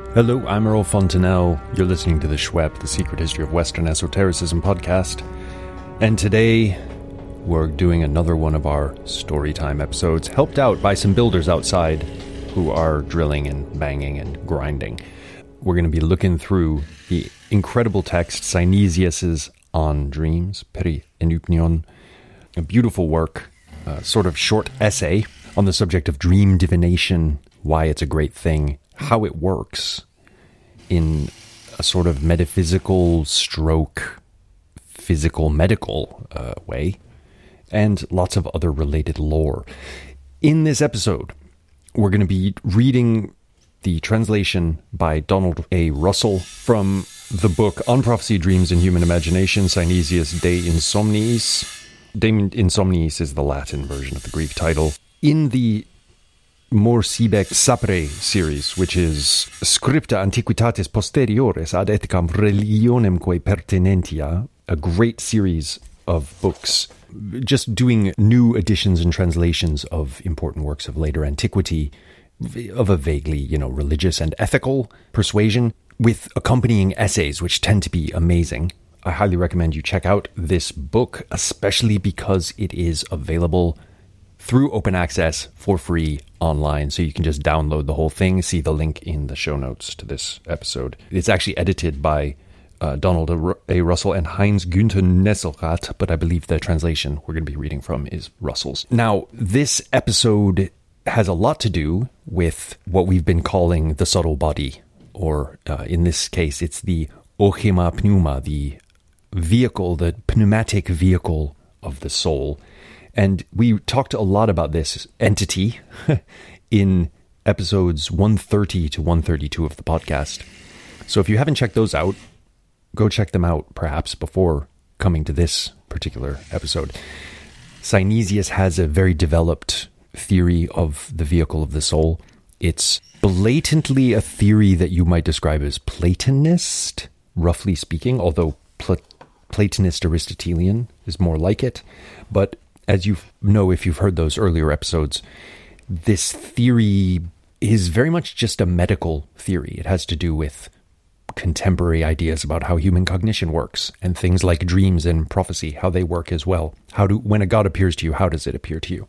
Hello, I'm Earl Fontanelle. You're listening to the Schwepp, the Secret History of Western Esotericism podcast. And today, we're doing another one of our Storytime episodes, helped out by some builders outside who are drilling and banging and grinding. We're going to be looking through the incredible text, Synesius's On Dreams, Peri Enupnion, a beautiful work, a sort of short essay on the subject of dream divination, why it's a great thing, how it works in a sort of metaphysical stroke, physical, medical way, and lots of other related lore. In this episode, we're going to be reading the translation by Donald A. Russell from the book On Prophecy, Dreams, and Human Imagination, Synesius De Insomniis. De Insomniis is the Latin version of the Greek title. In the Mor Sibec Sapere series, which is Scripta Antiquitatis Posteriores ad Ethicam Religionemque Pertinentia, a great series of books, just doing new editions and translations of important works of later antiquity, of a vaguely, religious and ethical persuasion, with accompanying essays, which tend to be amazing. I highly recommend you check out this book, especially because it is available through open access for free online, so you can just download the whole thing. See the link in the show notes to this episode. It's actually edited by Donald A. Russell and Heinz Günther Nesselrath, but I believe the translation we're going to be reading from is Russell's. Now, this episode has a lot to do with what we've been calling the subtle body, or in this case, it's the ochema pneuma, the vehicle, the pneumatic vehicle of the soul. And we talked a lot about this entity in episodes 130 to 132 of the podcast. So if you haven't checked those out, go check them out perhaps before coming to this particular episode. Synesius has a very developed theory of the vehicle of the soul. It's blatantly a theory that you might describe as Platonist, roughly speaking, although Platonist Aristotelian is more like it. But as you know, if you've heard those earlier episodes, this theory is very much just a medical theory. It has to do with contemporary ideas about how human cognition works, and things like dreams and prophecy, how they work as well. When a god appears to you, how does it appear to you?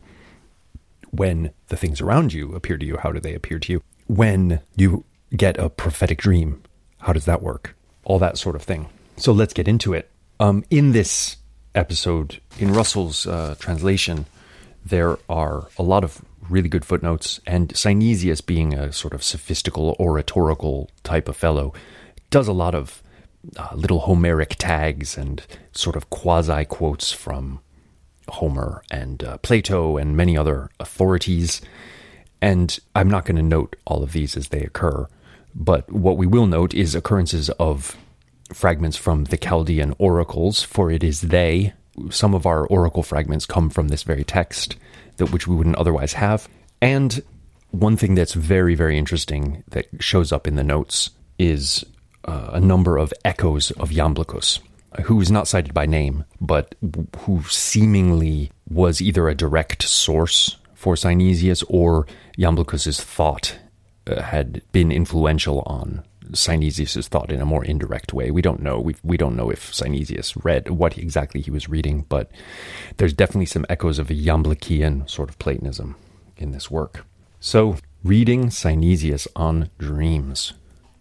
When the things around you appear to you, how do they appear to you? When you get a prophetic dream, how does that work? All that sort of thing. So let's get into it. In this episode, in Russell's translation, there are a lot of really good footnotes, and Synesius, being a sort of sophistical, oratorical type of fellow, does a lot of little Homeric tags and sort of quasi-quotes from Homer and Plato and many other authorities. And I'm not going to note all of these as they occur, but what we will note is occurrences of fragments from the Chaldean oracles, for it is they. Some of our oracle fragments come from this very text, which we wouldn't otherwise have. And one thing that's very, very interesting that shows up in the notes is a number of echoes of Iamblichus, who is not cited by name, but who seemingly was either a direct source for Synesius, or Iamblichus's thought had been influential on Synesius' thought in a more indirect way. We don't know. We don't know if Synesius read what exactly he was reading, but there's definitely some echoes of a Iamblichian sort of Platonism in this work. So, reading Synesius on Dreams.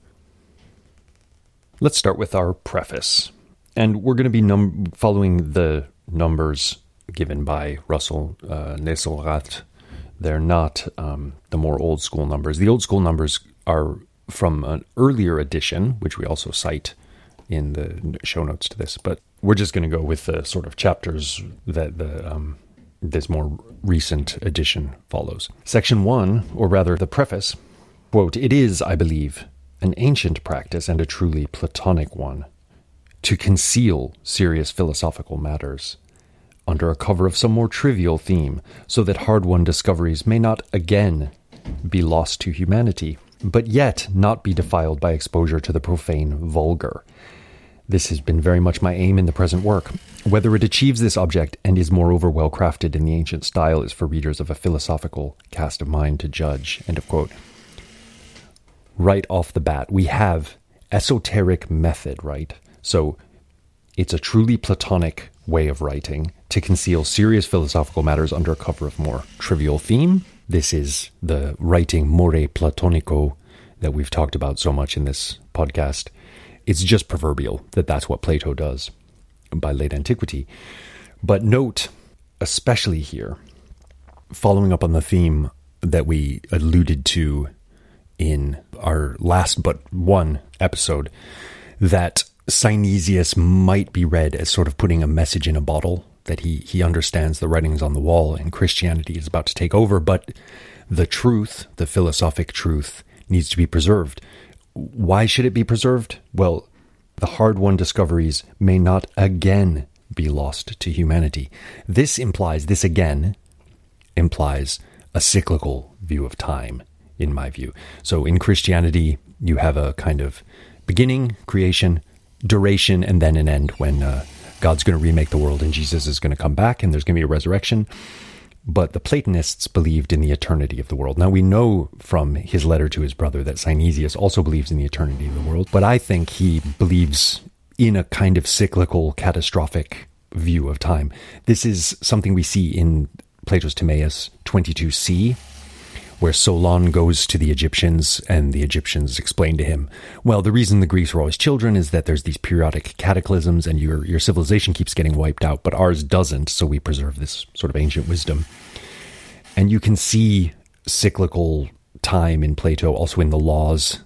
Let's start with our preface. And we're going to be following the numbers given by Russell Nesselrath. They're not the more old school numbers. The old school numbers are from an earlier edition, which we also cite in the show notes to this, but we're just going to go with the sort of chapters that this more recent edition follows. Section 1, or rather the preface, quote, "It is, I believe, an ancient practice and a truly Platonic one to conceal serious philosophical matters under a cover of some more trivial theme, so that hard-won discoveries may not again be lost to humanity, but yet not be defiled by exposure to the profane vulgar. This has been very much my aim in the present work. Whether it achieves this object and is moreover well crafted in the ancient style is for readers of a philosophical cast of mind to judge." End of quote. right off the bat, we have esoteric method, right? So it's a truly Platonic way of writing to conceal serious philosophical matters under cover of more trivial theme. This is the writing more platonico that we've talked about so much in this podcast. It's just proverbial that that's what Plato does by late antiquity. But note, especially here, following up on the theme that we alluded to in our last but one episode, that Synesius might be read as sort of putting a message in a bottle, that he understands the writings on the wall and Christianity is about to take over, but the truth, the philosophic truth, needs to be preserved. Why should it be preserved? Well, the hard-won discoveries may not again be lost to humanity. This again implies a cyclical view of time, in my view. So in Christianity, you have a kind of beginning, creation, duration, and then an end when God's going to remake the world and Jesus is going to come back and there's going to be a resurrection. But the Platonists believed in the eternity of the world. Now, we know from his letter to his brother that Synesius also believes in the eternity of the world, but I think he believes in a kind of cyclical, catastrophic view of time. This is something we see in Plato's Timaeus 22c, where Solon goes to the Egyptians and the Egyptians explain to him, well, the reason the Greeks were always children is that there's these periodic cataclysms and your civilization keeps getting wiped out, but ours doesn't, so we preserve this sort of ancient wisdom. And you can see cyclical time in Plato also in the Laws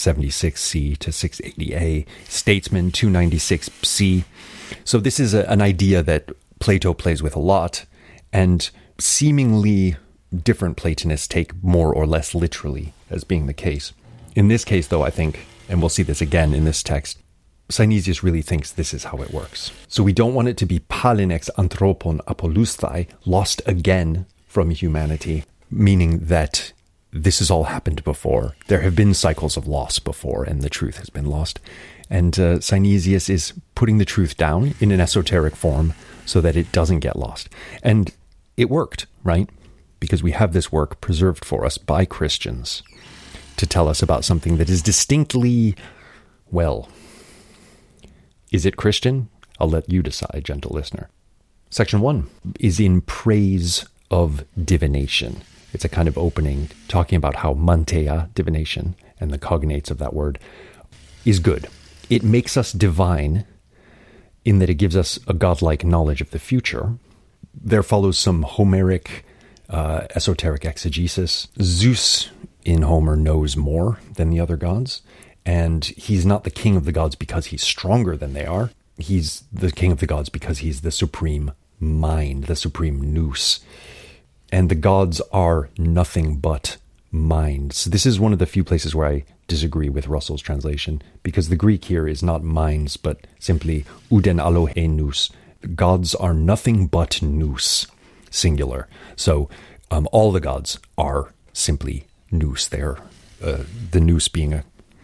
676c to 680a, Statesman 296c. So this is an idea that Plato plays with a lot, and seemingly different Platonists take more or less literally as being the case. In this case, though, I think, and we'll see this again in this text, Synesius really thinks this is how it works. So we don't want it to be palinex anthropon apolussthai, lost again from humanity, meaning that this has all happened before. There have been cycles of loss before, and the truth has been lost. And Synesius is putting the truth down in an esoteric form so that it doesn't get lost. And it worked, right? Because we have this work preserved for us by Christians to tell us about something that is distinctly, well, is it Christian? I'll let you decide, gentle listener. Section 1 is in praise of divination. It's a kind of opening talking about how manteia, divination, and the cognates of that word, is good. It makes us divine in that it gives us a godlike knowledge of the future. There follows some Homeric esoteric exegesis. Zeus in Homer knows more than the other gods, and he's not the king of the gods because he's stronger than they are. He's the king of the gods because he's the supreme mind, the supreme nous. And the gods are nothing but minds. This is one of the few places where I disagree with Russell's translation, because the Greek here is not minds, but simply uden alohe nous. The gods are nothing but nous, singular. So all the gods are simply nous. They're the nous being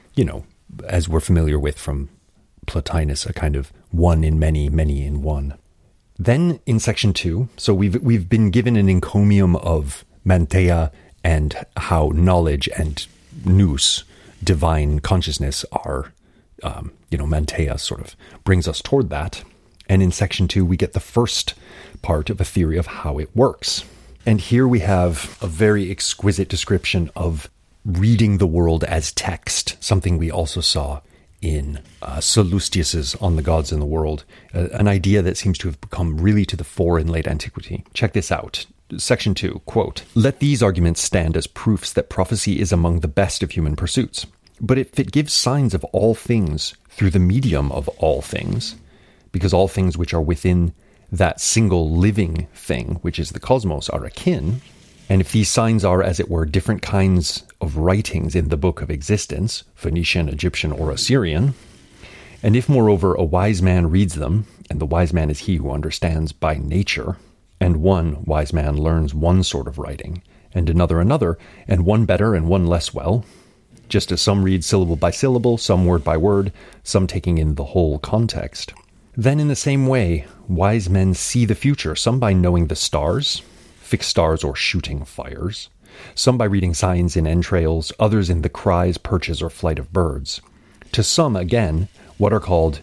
as we're familiar with from Plotinus, a kind of one in many, many in one. Then in section 2, so we've been given an encomium of manteia and how knowledge and nous, divine consciousness, are, manteia sort of brings us toward that. And in section 2, we get the first part of a theory of how it works. And here we have a very exquisite description of reading the world as text, something we also saw in Sallustius's On the Gods and the World, an idea that seems to have become really to the fore in late antiquity. Check this out. Section 2, quote, "Let these arguments stand as proofs that prophecy is among the best of human pursuits. But if it gives signs of all things through the medium of all things, because all things which are within that single living thing, which is the cosmos, are akin, and if these signs are, as it were, different kinds of writings in the book of existence, Phoenician, Egyptian, or Assyrian, and if, moreover, a wise man reads them, and the wise man is he who understands by nature, and one wise man learns one sort of writing, and another, and one better and one less well, just as some read syllable by syllable, some word by word, some taking in the whole context. Then in the same way, wise men see the future, some by knowing the stars, fixed stars or shooting fires, some by reading signs in entrails, others in the cries, perches, or flight of birds. To some, again, what are called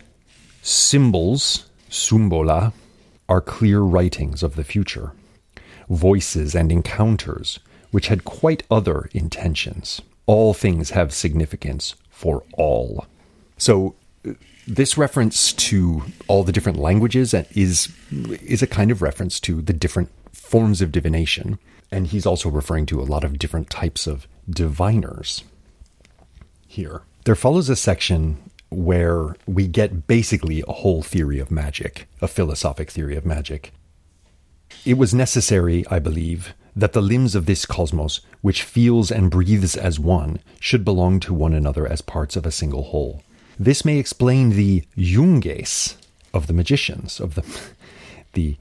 symbols, symbola, are clear writings of the future, voices and encounters which had quite other intentions. All things have significance for all. So this reference to all the different languages is a kind of reference to the different forms of divination. And he's also referring to a lot of different types of diviners here. There follows a section where we get basically a whole theory of magic, a philosophic theory of magic. It was necessary, I believe, that the limbs of this cosmos, which feels and breathes as one, should belong to one another as parts of a single whole. This may explain the Junges of the magicians, of the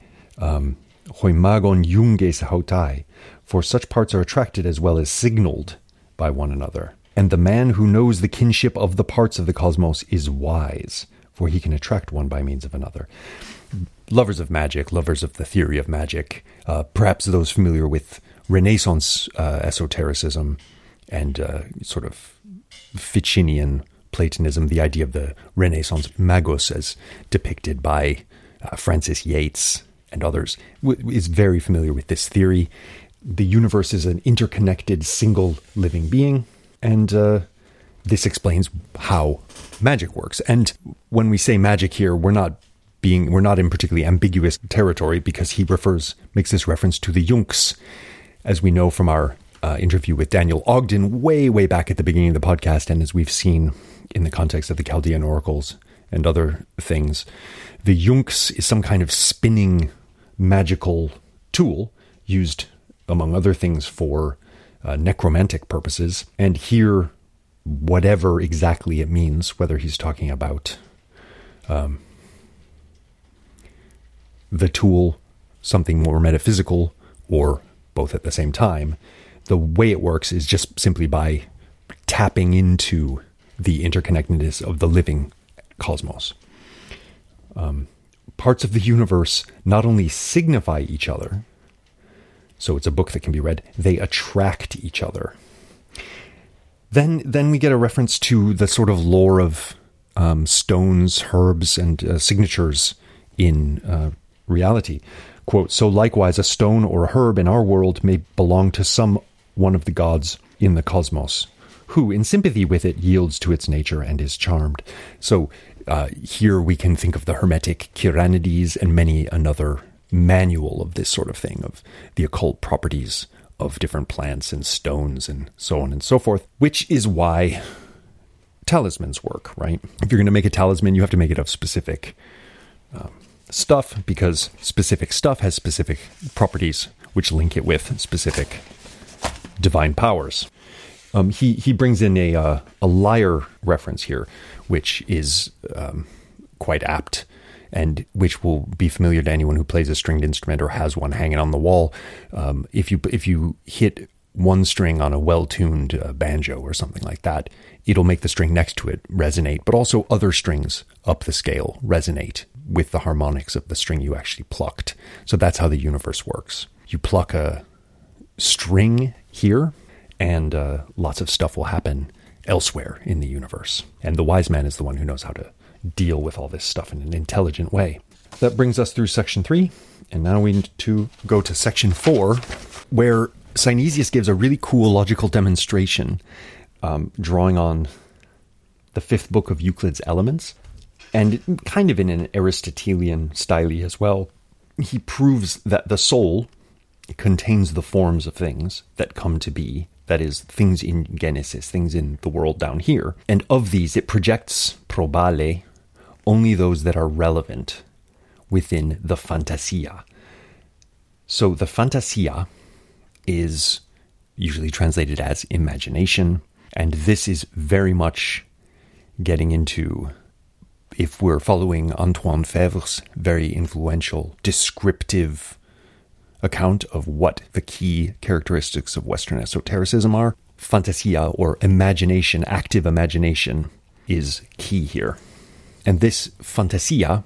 Hoimagon Junges Hautai, for such parts are attracted as well as signaled by one another. And the man who knows the kinship of the parts of the cosmos is wise, for he can attract one by means of another. Lovers of magic, lovers of the theory of magic, perhaps those familiar with Renaissance esotericism and sort of Ficinian Platonism, the idea of the Renaissance magos as depicted by Francis Yates and others, is very familiar with this theory. The universe is an interconnected single living being, and this explains how magic works. And when we say magic here, we're not in particularly ambiguous territory, because he makes this reference to the Yunks, as we know from our interview with Daniel Ogden way back at the beginning of the podcast, and as we've seen in the context of the Chaldean oracles and other things. The Yunks is some kind of spinning magical tool used, among other things, for necromantic purposes. And here, whatever exactly it means, whether he's talking about the tool, something more metaphysical, or both at the same time, the way it works is just simply by tapping into the interconnectedness of the living cosmos. Parts of the universe not only signify each other, so it's a book that can be read, they attract each other. Then we get a reference to the sort of lore of stones, herbs, and signatures in reality. Quote, so likewise a stone or a herb in our world may belong to some one of the gods in the cosmos, who, in sympathy with it, yields to its nature and is charmed. So here we can think of the Hermetic Kyranides and many another manual of this sort of thing, of the occult properties of different plants and stones and so on and so forth, which is why talismans work, right? If you're going to make a talisman, you have to make it of specific stuff, because specific stuff has specific properties which link it with specific divine powers. He brings in a lyre reference here, which is quite apt, and which will be familiar to anyone who plays a stringed instrument or has one hanging on the wall. If you hit one string on a well-tuned banjo or something like that, it'll make the string next to it resonate, but also other strings up the scale resonate with the harmonics of the string you actually plucked. So that's how the universe works. You pluck a string here, and lots of stuff will happen elsewhere in the universe. And the wise man is the one who knows how to deal with all this stuff in an intelligent way. That brings us through section 3, and now we need to go to section 4, where Synesius gives a really cool logical demonstration, drawing on the 5th book of Euclid's Elements, and kind of in an Aristotelian style as well. He proves that the soul contains the forms of things that come to be, that is, things in Genesis, things in the world down here. And of these, it projects probale only those that are relevant within the fantasia. So the fantasia is usually translated as imagination, and this is very much getting into, if we're following Antoine Fevre's very influential descriptive account of what the key characteristics of Western esotericism are, fantasia, or imagination, active imagination, is key here. And this fantasia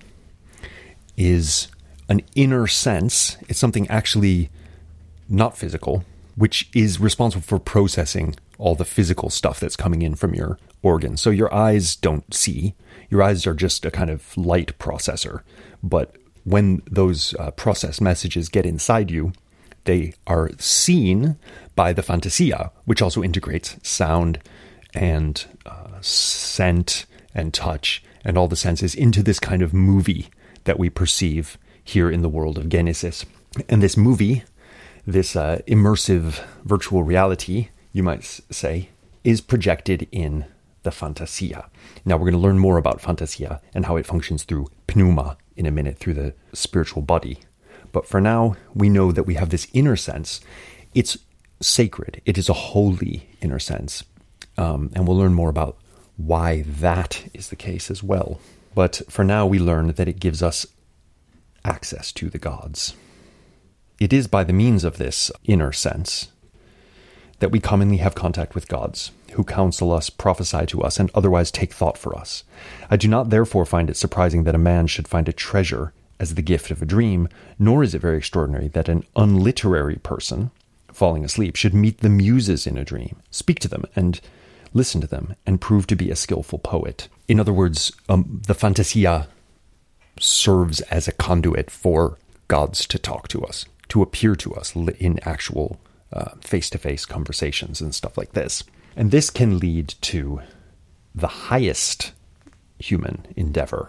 is an inner sense. It's something actually not physical, which is responsible for processing all the physical stuff that's coming in from your organs. So your eyes don't see. Your eyes are just a kind of light processor. But when those processed messages get inside you, they are seen by the fantasia, which also integrates sound and scent and touch and all the senses into this kind of movie that we perceive here in the world of Genesis. And this movie, this immersive virtual reality, you might say, is projected in the fantasia. Now we're going to learn more about fantasia and how it functions through pneuma in a minute, through the spiritual body. But for now, we know that we have this inner sense. It's sacred. It is a holy inner sense. And we'll learn more about why that is the case as well. But for now, we learn that it gives us access to the gods. It is by the means of this inner sense that we commonly have contact with gods, who counsel us, prophesy to us, and otherwise take thought for us. I do not therefore find it surprising that a man should find a treasure as the gift of a dream, nor is it very extraordinary that an unliterary person, falling asleep, should meet the muses in a dream, speak to them, and listen to them, and prove to be a skillful poet. In other words, the fantasia serves as a conduit for gods to talk to us, to appear to us in actual face-to-face conversations and stuff like this. And this can lead to the highest human endeavor,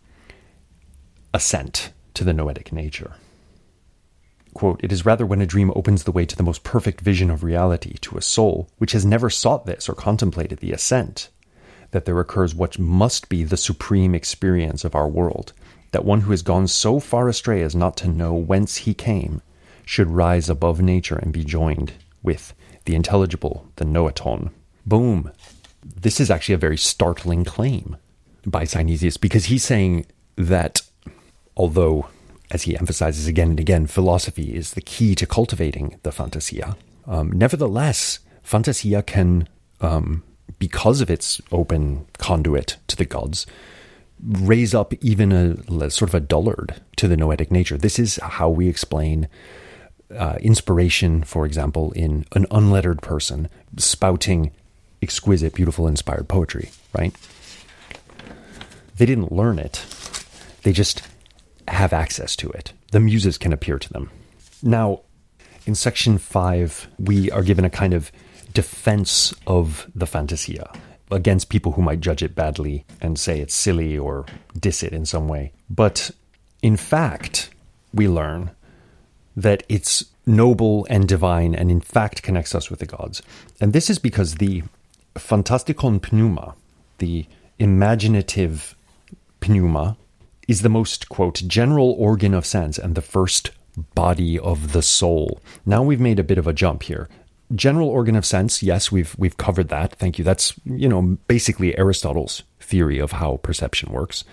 ascent to the noetic nature. Quote, "It is rather when a dream opens the way to the most perfect vision of reality to a soul which has never sought this or contemplated the ascent, that there occurs what must be the supreme experience of our world, that one who has gone so far astray as not to know whence he came should rise above nature and be joined with the intelligible, the noaton." Boom. This is actually a very startling claim by Synesius, because he's saying that although, as he emphasizes again and again, philosophy is the key to cultivating the fantasia, nevertheless, fantasia can, because of its open conduit to the gods, raise up even a sort of a dullard to the noetic nature. This is how we explain inspiration, for example, in an unlettered person spouting exquisite, beautiful, inspired poetry, right? They didn't learn it. They just have access to it. The muses can appear to them. Now, in section 5, we are given a kind of defense of the fantasia against people who might judge it badly and say it's silly or diss it in some way. But in fact, we learn that it's noble and divine and in fact connects us with the gods. And this is because the fantastikon pneuma, the imaginative pneuma, is the most, quote, general organ of sense and the first body of the soul. Now we've made a bit of a jump here. General organ of sense, yes, we've covered that. Thank you. That's, basically Aristotle's theory of how perception works.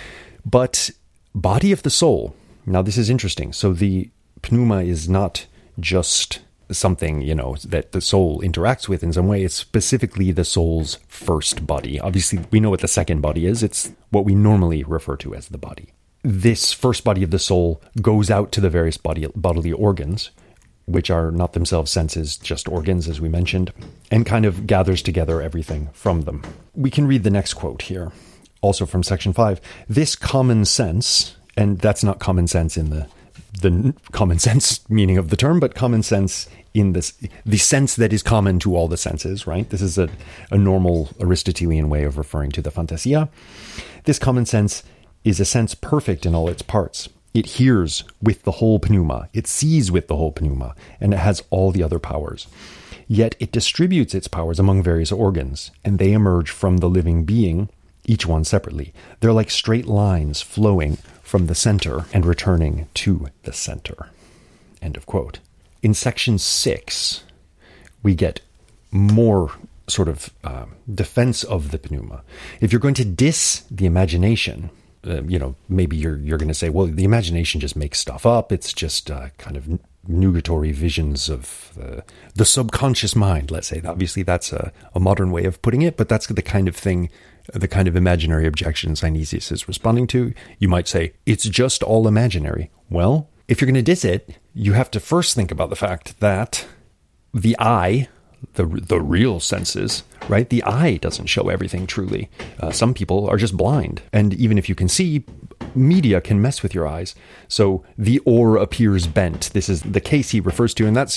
But body of the soul, now this is interesting. So the pneuma is not just something, that the soul interacts with in some way. It's specifically the soul's first body. Obviously, we know what the second body is. It's what we normally refer to as the body. This first body of the soul goes out to the various bodily organs, which are not themselves senses, just organs, as we mentioned, and kind of gathers together everything from them. We can read the next quote here, also from section 5. This common sense, and that's not common sense in the common sense meaning of the term, but common sense in the sense that is common to all the senses, right? This is a normal Aristotelian way of referring to the fantasia. This common sense is a sense perfect in all its parts. It hears with the whole pneuma, it sees with the whole pneuma, and it has all the other powers. Yet it distributes its powers among various organs, and they emerge from the living being, each one separately. They're like straight lines flowing from the center and returning to the center. End of quote. In section 6, we get more sort of defense of the pneuma. If you're going to diss the imagination, maybe you're going to say, well, the imagination just makes stuff up. It's just kind of nugatory visions of the subconscious mind, let's say. Obviously, that's a modern way of putting it, but that's the kind of thing, the kind of imaginary objection Synesius is responding to. You might say, it's just all imaginary. Well, if you're going to diss it, you have to first think about the fact that the eye, the real senses, right? The eye doesn't show everything truly. Some people are just blind. And even if you can see, media can mess with your eyes. So the ore appears bent. This is the case he refers to. And that's,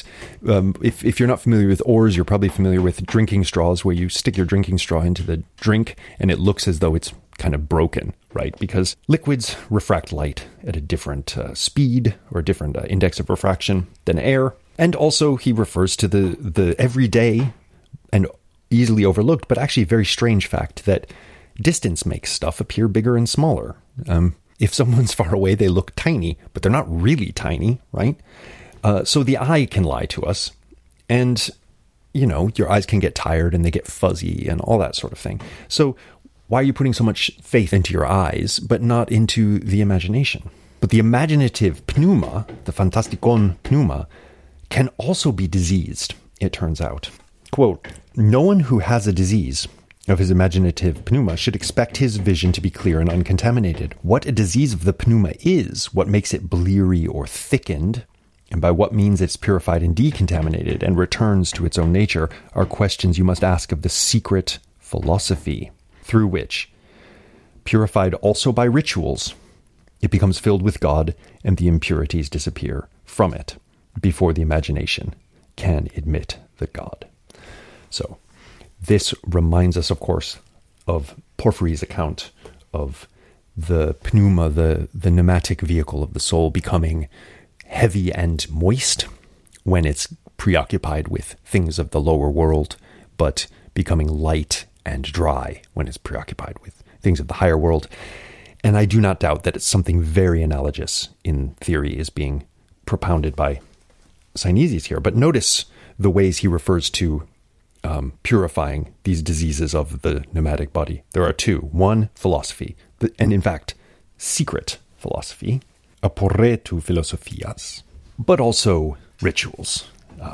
if you're not familiar with ores, you're probably familiar with drinking straws, where you stick your drinking straw into the drink and it looks as though it's kind of broken, right? Because liquids refract light at a different speed or a different index of refraction than air. And also he refers to the everyday and easily overlooked, but actually very strange fact that distance makes stuff appear bigger and smaller. If someone's far away, they look tiny, but they're not really tiny, right? So the eye can lie to us. And, your eyes can get tired and they get fuzzy and all that sort of thing. So why are you putting so much faith into your eyes, but not into the imagination? But the imaginative pneuma, the fantastikon pneuma, can also be diseased, it turns out. Quote, "No one who has a disease of his imaginative pneuma should expect his vision to be clear and uncontaminated. What a disease of the pneuma is, what makes it bleary or thickened, and by what means it's purified and decontaminated and returns to its own nature, are questions you must ask of the secret philosophy, through which, purified also by rituals, it becomes filled with God and the impurities disappear from it before the imagination can admit the God." So this reminds us, of course, of Porphyry's account of the pneuma, the pneumatic vehicle of the soul, becoming heavy and moist when it's preoccupied with things of the lower world, but becoming light and dry when it's preoccupied with things of the higher world. And I do not doubt that it's something very analogous in theory is being propounded by Synesius here. But notice the ways he refers to purifying these diseases of the pneumatic body. There are two. One, philosophy, and in fact, secret philosophy, aporretu philosophias, but also rituals,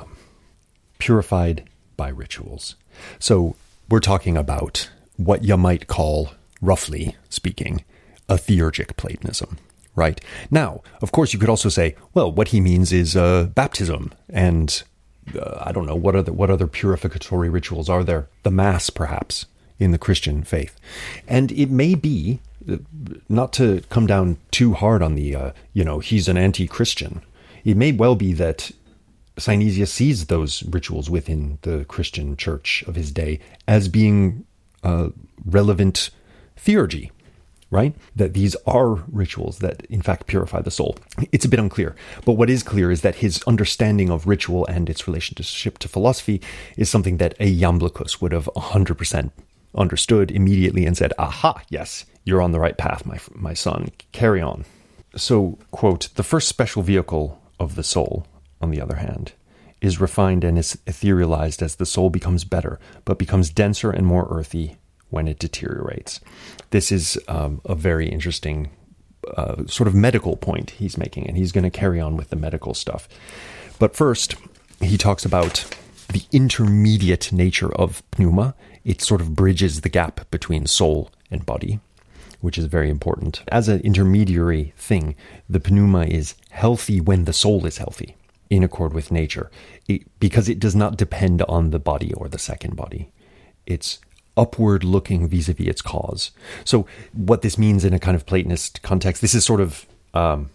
purified by rituals. So we're talking about what you might call, roughly speaking, a theurgic Platonism, right? Now, of course, you could also say, well, what he means is baptism and I don't know, what other purificatory rituals are there? The Mass, perhaps, in the Christian faith. And it may be, not to come down too hard on the, he's an anti-Christian. It may well be that Synesius sees those rituals within the Christian church of his day as being relevant theurgy, right? That these are rituals that, in fact, purify the soul. It's a bit unclear. But what is clear is that his understanding of ritual and its relationship to philosophy is something that a Iamblichus would have 100% understood immediately and said, aha, yes, you're on the right path, my son. Carry on. So, quote, "The first special vehicle of the soul, on the other hand, is refined and is etherealized as the soul becomes better, but becomes denser and more earthy when it deteriorates." This is a very interesting sort of medical point he's making, and he's going to carry on with the medical stuff. But first, he talks about the intermediate nature of pneuma. It sort of bridges the gap between soul and body, which is very important. As an intermediary thing, the pneuma is healthy when the soul is healthy, in accord with nature, because it does not depend on the body or the second body. It's upward looking vis-a-vis its cause. So what this means in a kind of Platonist context, this is sort of a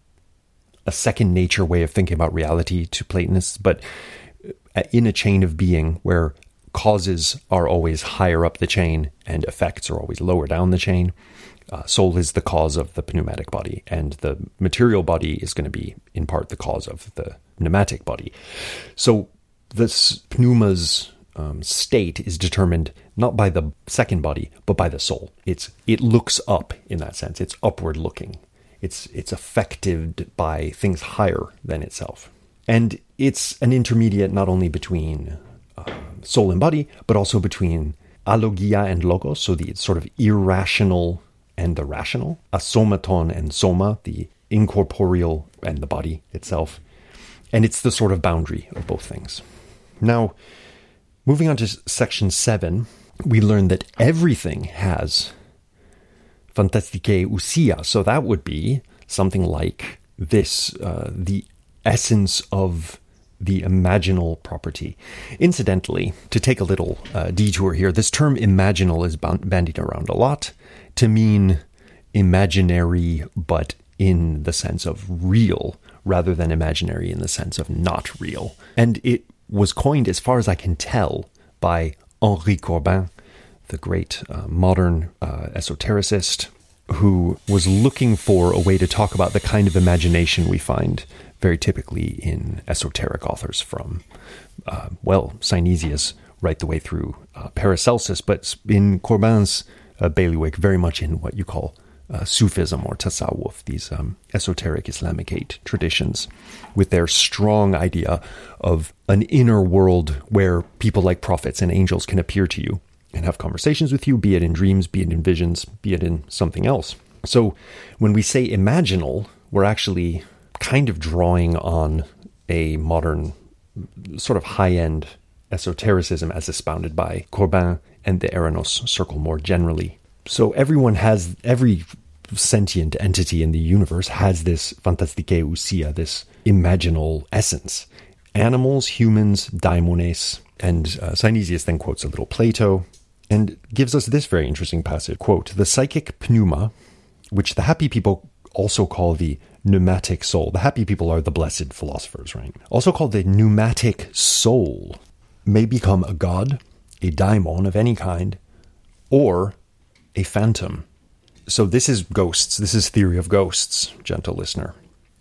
second nature way of thinking about reality to Platonists, but in a chain of being where causes are always higher up the chain and effects are always lower down the chain, soul is the cause of the pneumatic body, and the material body is going to be in part the cause of the pneumatic body. So this pneuma's state is determined not by the second body, but by the soul. It looks up in that sense. It's upward looking. It's affected by things higher than itself. And it's an intermediate not only between soul and body, but also between alogia and logos, so the sort of irrational and the rational, asomaton and soma, the incorporeal and the body itself. And it's the sort of boundary of both things. Now, moving on to section 7, we learn that everything has fantastike ousia. So that would be something like this, the essence of the imaginal property. Incidentally, to take a little detour here, this term imaginal is bandied around a lot to mean imaginary, but in the sense of real, rather than imaginary in the sense of not real. And it was coined, as far as I can tell, by Henri Corbin, the great modern esotericist, who was looking for a way to talk about the kind of imagination we find very typically in esoteric authors from, Synesius right the way through Paracelsus, but in Corbin's bailiwick, very much in what you call Sufism or Tasawwuf, these esoteric Islamic traditions, with their strong idea of an inner world where people like prophets and angels can appear to you and have conversations with you, be it in dreams, be it in visions, be it in something else. So when we say imaginal, we're actually kind of drawing on a modern sort of high-end esotericism as expounded by Corbin and the Eranos circle more generally. So every sentient entity in the universe has this fantastike ousia, this imaginal essence. Animals, humans, daimones. And Synesius then quotes a little Plato and gives us this very interesting passage. Quote, "The psychic pneuma, which the happy people also call the pneumatic soul." The happy people are the blessed philosophers, right? Also called the pneumatic soul, may become a god, a daimon of any kind, or a phantom. So this is ghosts. This is theory of ghosts, gentle listener.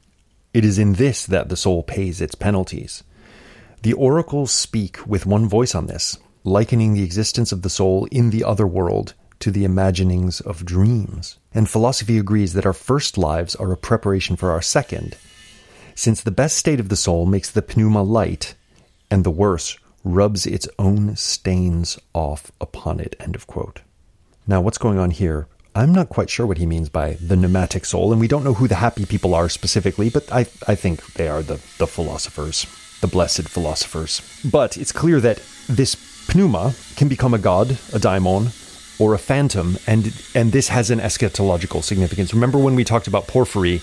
It is in this that the soul pays its penalties. The oracles speak with one voice on this, likening the existence of the soul in the other world to the imaginings of dreams. And philosophy agrees that our first lives are a preparation for our second, since the best state of the soul makes the pneuma light, and the worse rubs its own stains off upon it. End of quote. Now, what's going on here? I'm not quite sure what he means by the pneumatic soul, and we don't know who the happy people are specifically, but I think they are the philosophers, the blessed philosophers. But it's clear that this pneuma can become a god, a daimon, or a phantom, and this has an eschatological significance. Remember when we talked about Porphyry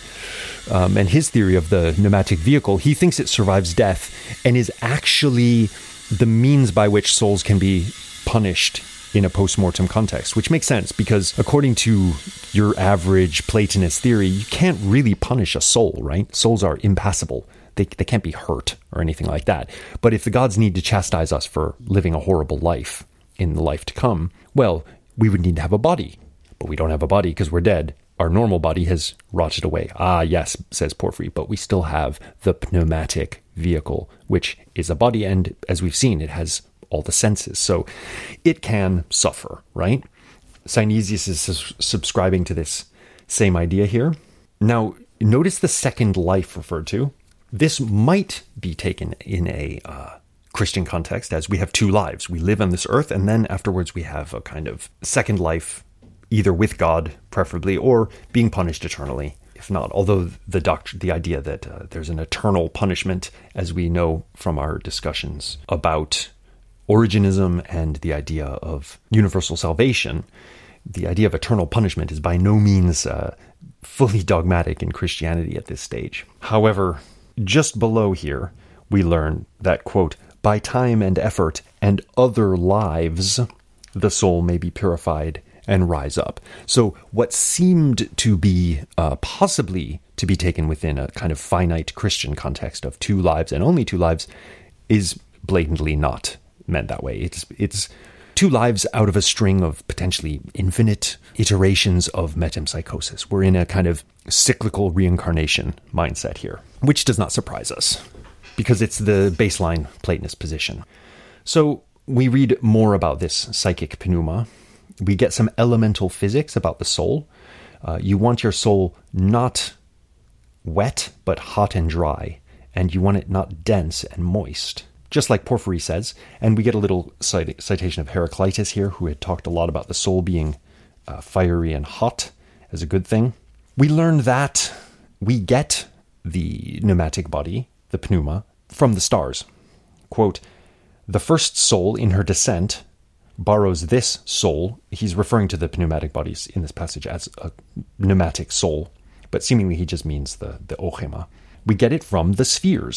and his theory of the pneumatic vehicle? He thinks it survives death and is actually the means by which souls can be punished in a post-mortem context, which makes sense because according to your average Platonist theory, you can't really punish a soul, right? Souls are impassible. They can't be hurt or anything like that. But if the gods need to chastise us for living a horrible life in the life to come, well, we would need to have a body. But we don't have a body because we're dead. Our normal body has rotted away. Ah, yes, says Porphyry, but we still have the pneumatic vehicle, which is a body, and as we've seen, it has all the senses. So it can suffer, right? Synesius is subscribing to this same idea here. Now, notice the second life referred to. This might be taken in a Christian context as we have two lives. We live on this earth, and then afterwards we have a kind of second life, either with God, preferably, or being punished eternally, if not. Although the idea that there's an eternal punishment, as we know from our discussions about Origenism and the idea of universal salvation, the idea of eternal punishment is by no means fully dogmatic in Christianity at this stage. However, just below here, we learn that, quote, "By time and effort and other lives, the soul may be purified and rise up." So what seemed to be possibly to be taken within a kind of finite Christian context of two lives and only two lives is blatantly not meant that way. It's two lives out of a string of potentially infinite iterations of metempsychosis. We're in a kind of cyclical reincarnation mindset here, which does not surprise us because it's the baseline Platonist position. So we read more about this psychic pneuma. We get some elemental physics about the soul. You want your soul not wet, but hot and dry, and you want it not dense and moist, just like Porphyry says. And we get a little citation of Heraclitus here, who had talked a lot about the soul being fiery and hot as a good thing. We learn that we get the pneumatic body, the pneuma, from the stars. Quote, "The first soul in her descent borrows this soul." He's referring to the pneumatic bodies in this passage as a pneumatic soul, but seemingly he just means the ochema. "We get it from the spheres.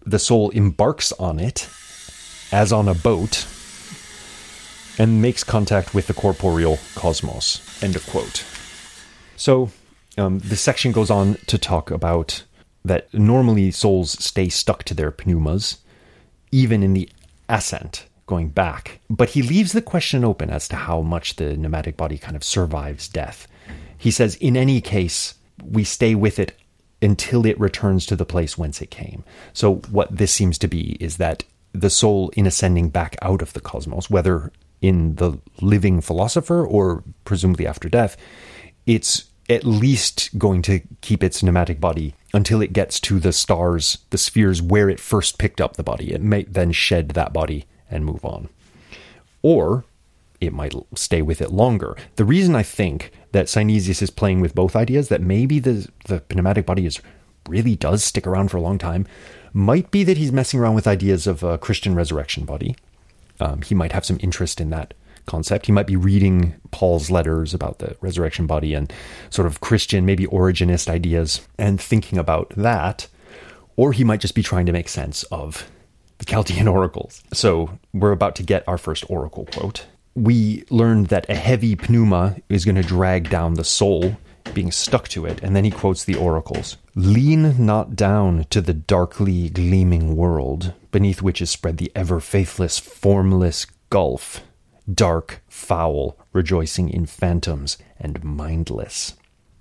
the soul embarks on it as on a boat and makes contact with the corporeal cosmos. End of quote. So this section goes on to talk about that normally souls stay stuck to their pneumas, even in the ascent, going back. But he leaves the question open as to how much the pneumatic body kind of survives death. He says, in any case, we stay with it until it returns to the place whence it came. So what this seems to be is that the soul, in ascending back out of the cosmos, whether in the living philosopher or presumably after death, it's at least going to keep its pneumatic body until it gets to the stars, the spheres where it first picked up the body. It may then shed that body and move on. Or it might stay with it longer. The reason I think that Synesius is playing with both ideas, that maybe the pneumatic body really does stick around for a long time, might be that he's messing around with ideas of a Christian resurrection body. He might have some interest in that concept. He might be reading Paul's letters about the resurrection body and sort of Christian, maybe Origenist ideas and thinking about that. Or he might just be trying to make sense of the Chaldean oracles. So we're about to get our first oracle quote. We learned that a heavy pneuma is going to drag down the soul, being stuck to it. And then he quotes the oracles. Lean not down to the darkly gleaming world, beneath which is spread the ever-faithless, formless gulf, dark, foul, rejoicing in phantoms, and mindless.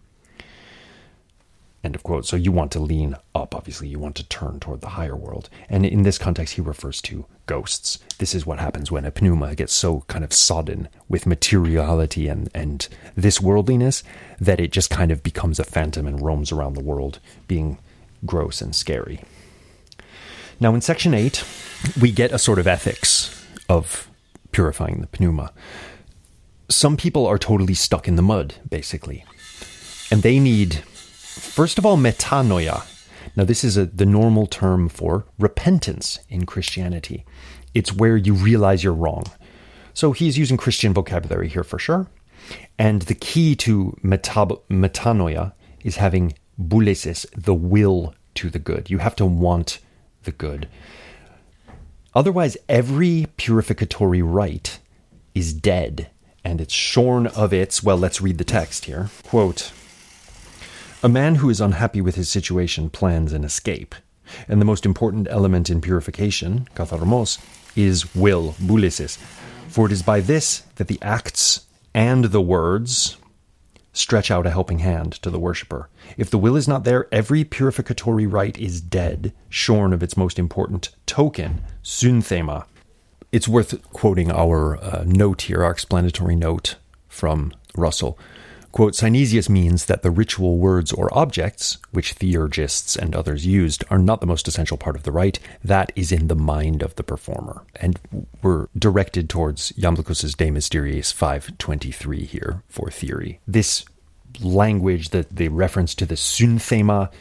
End of quote. So you want to lean up, obviously. You want to turn toward the higher world. And in this context, he refers to ghosts. This is what happens when a pneuma gets so kind of sodden with materiality and this worldliness that it just kind of becomes a phantom and roams around the world, being gross and scary. Now, in section 8, we get a sort of ethics of purifying the pneuma. Some people are totally stuck in the mud, basically. And they need, first of all, metanoia. Now, this is the normal term for repentance in Christianity. It's where you realize you're wrong. So he's using Christian vocabulary here for sure. And the key to metanoia is having boulesis, the will to the good. You have to want the good. Otherwise, every purificatory rite is dead, and it's shorn of its, well, let's read the text here. Quote, a man who is unhappy with his situation plans an escape, and the most important element in purification, katharmos, is will, boulesis, for it is by this that the acts and the words stretch out a helping hand to the worshipper. If the will is not there, every purificatory rite is dead, shorn of its most important token, synthema. It's worth quoting our note here, our explanatory note from Russell. Quote, Synesius means that the ritual words or objects, which theurgists and others used, are not the most essential part of the rite. That is in the mind of the performer. And we're directed towards Iamblichus's De Mysteriis 523 here for theory. This language, the reference to the synthema,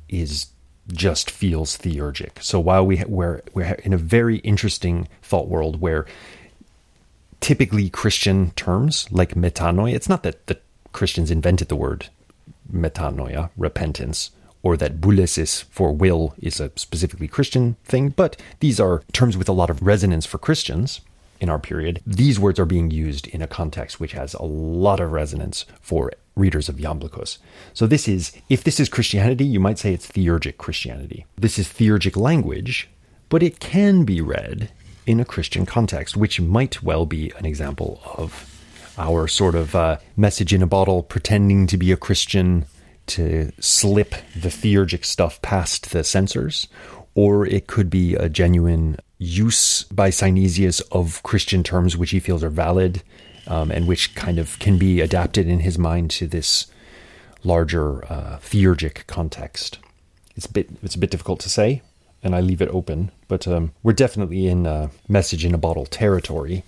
just feels theurgic. So while we're in a very interesting thought world where typically Christian terms like metanoia, it's not that the Christians invented the word metanoia, repentance, or that boulesis for will is a specifically Christian thing, but these are terms with a lot of resonance for Christians in our period. These words are being used in a context which has a lot of resonance for readers of Iamblichus. So if this is Christianity, you might say it's theurgic Christianity. This is theurgic language, but it can be read in a Christian context, which might well be an example of our sort of message in a bottle, pretending to be a Christian to slip the theurgic stuff past the censors. Or it could be a genuine use by Synesius of Christian terms which he feels are valid and which kind of can be adapted in his mind to this larger theurgic context. It's a bit difficult to say, and I leave it open, but we're definitely in message in a bottle territory.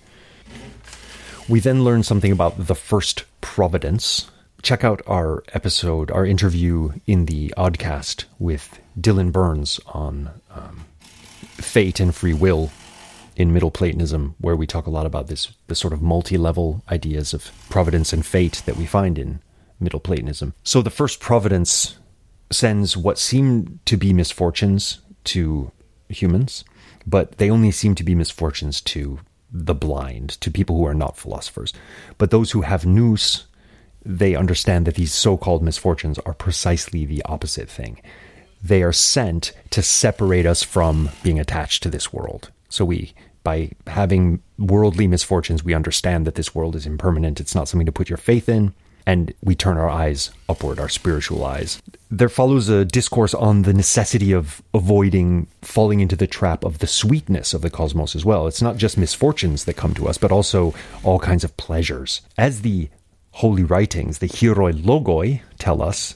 We then learn something about the first providence. Check out our interview in the Oddcast with Dylan Burns on fate and free will in Middle Platonism, where we talk a lot about the sort of multi-level ideas of providence and fate that we find in Middle Platonism. So the first providence sends what seem to be misfortunes to humans, but they only seem to be misfortunes to the blind, to people who are not philosophers. But those who have nous, they understand that these so-called misfortunes are precisely the opposite thing. They are sent to separate us from being attached to this world. So by having worldly misfortunes, we understand that this world is impermanent. It's not something to put your faith in. And we turn our eyes upward, our spiritual eyes. There follows a discourse on the necessity of avoiding falling into the trap of the sweetness of the cosmos as well. It's not just misfortunes that come to us, but also all kinds of pleasures. As the holy writings, the hieroi logoi, tell us.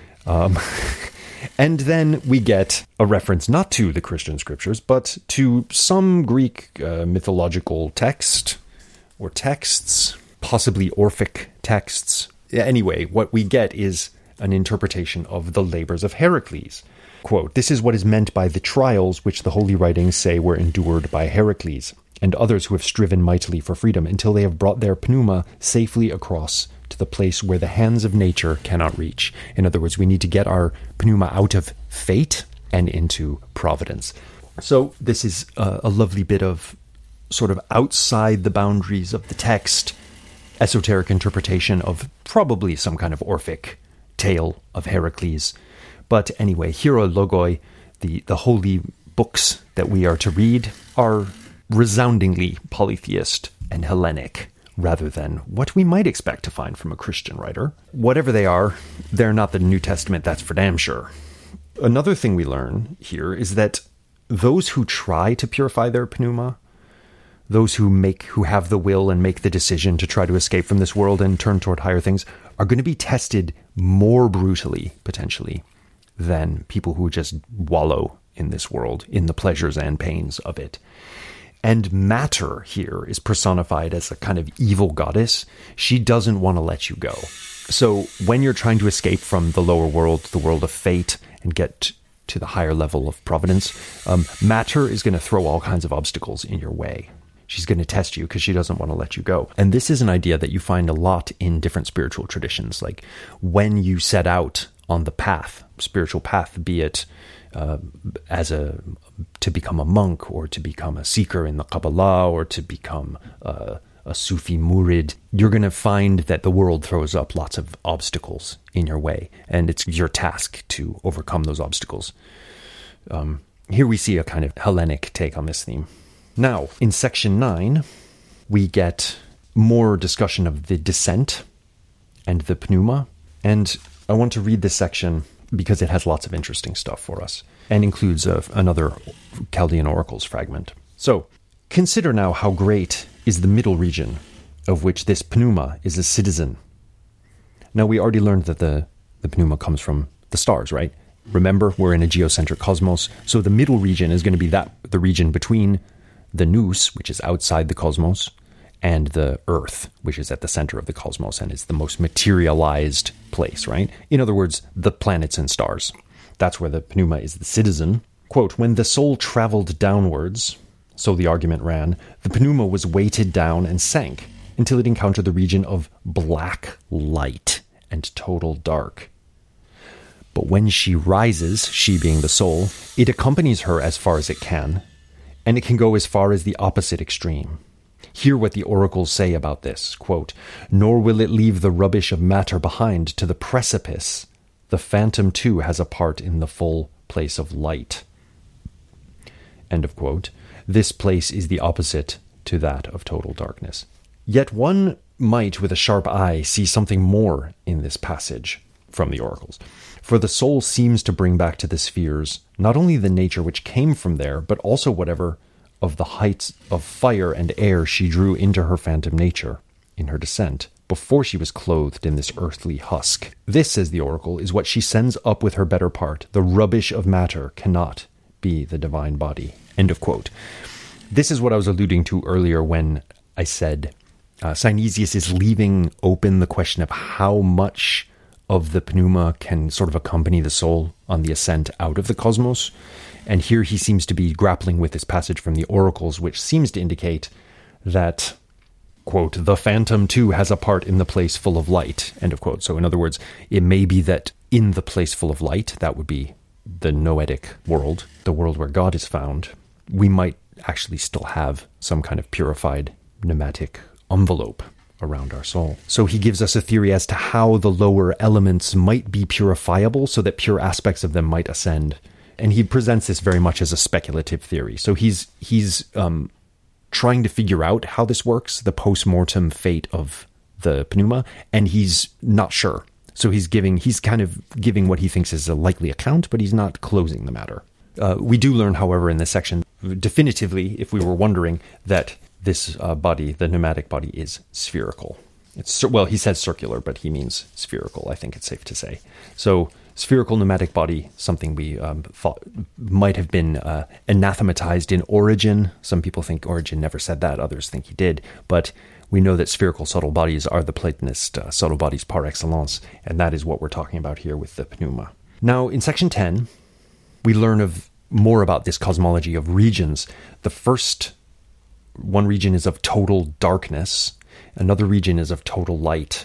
And then we get a reference not to the Christian scriptures, but to some Greek mythological text or texts, possibly Orphic texts. Anyway, what we get is an interpretation of the labors of Heracles. Quote, "This is what is meant by the trials which the holy writings say were endured by Heracles and others who have striven mightily for freedom until they have brought their pneuma safely across to the place where the hands of nature cannot reach." In other words, we need to get our pneuma out of fate and into providence. So this is a lovely bit of sort of outside the boundaries of the text, esoteric interpretation of probably some kind of Orphic tale of Heracles. But anyway, hieroi logoi, the holy books that we are to read, are resoundingly polytheist and Hellenic, rather than what we might expect to find from a Christian writer. Whatever they are, they're not the New Testament, that's for damn sure. Another thing we learn here is that those who try to purify their pneuma, those who have the will and make the decision to try to escape from this world and turn toward higher things, are going to be tested more brutally, potentially, than people who just wallow in this world, in the pleasures and pains of it. And matter here is personified as a kind of evil goddess. She doesn't want to let you go. So when you're trying to escape from the lower world, the world of fate, and get to the higher level of providence, matter is going to throw all kinds of obstacles in your way. She's going to test you because she doesn't want to let you go. And this is an idea that you find a lot in different spiritual traditions. Like when you set out on the path, spiritual path, be it to become a monk or to become a seeker in the Kabbalah or to become a Sufi murid, you're going to find that the world throws up lots of obstacles in your way. And it's your task to overcome those obstacles. Here we see a kind of Hellenic take on this theme. Now, in section 9, we get more discussion of the descent and the pneuma. And I want to read this section because it has lots of interesting stuff for us and includes another Chaldean Oracles fragment. So, consider now how great is the middle region of which this pneuma is a citizen. Now, we already learned that the pneuma comes from the stars, right? Remember, we're in a geocentric cosmos, so the middle region is going to be the region between the nous, which is outside the cosmos, and the Earth, which is at the center of the cosmos and is the most materialized place, right? In other words, the planets and stars. That's where the pneuma is the citizen. Quote, "When the soul traveled downwards," so the argument ran, "the pneuma was weighted down and sank until it encountered the region of black light and total dark. But when she rises, she being the soul, it accompanies her as far as it can, and it can go as far as the opposite extreme. Hear what the oracles say about this, quote, "Nor will it leave the rubbish of matter behind to the precipice. The phantom too has a part in the full place of light." End of quote. This place is the opposite to that of total darkness. Yet one might, with a sharp eye, see something more in this passage from the oracles. For the soul seems to bring back to the spheres not only the nature which came from there, but also whatever of the heights of fire and air she drew into her phantom nature in her descent, before she was clothed in this earthly husk. This, says the oracle, is what she sends up with her better part. The rubbish of matter cannot be the divine body. End of quote. This is what I was alluding to earlier when I said Synesius is leaving open the question of how much of the pneuma can sort of accompany the soul on the ascent out of the cosmos. And here he seems to be grappling with this passage from the oracles, which seems to indicate that, quote, "the phantom too has a part in the place full of light," end of quote. So in other words, it may be that in the place full of light, that would be the noetic world, the world where God is found, we might actually still have some kind of purified pneumatic envelope around our soul. So he gives us a theory as to how the lower elements might be purifiable so that pure aspects of them might ascend. And he presents this very much as a speculative theory. So he's trying to figure out how this works, the post-mortem fate of the pneuma, and he's not sure. So he's kind of giving what he thinks is a likely account, but he's not closing the matter. We do learn, however, in this section, definitively, if we were wondering, that this body, the pneumatic body, is spherical. He says circular, but he means spherical, I think it's safe to say. So spherical pneumatic body, something we thought might have been anathematized in Origen. Some people think Origen never said that, others think he did. But we know that spherical subtle bodies are the Platonist subtle bodies par excellence, and that is what we're talking about here with the pneuma. Now, in section 10, we learn more about this cosmology of regions. The first one region is of total darkness. Another region is of total light.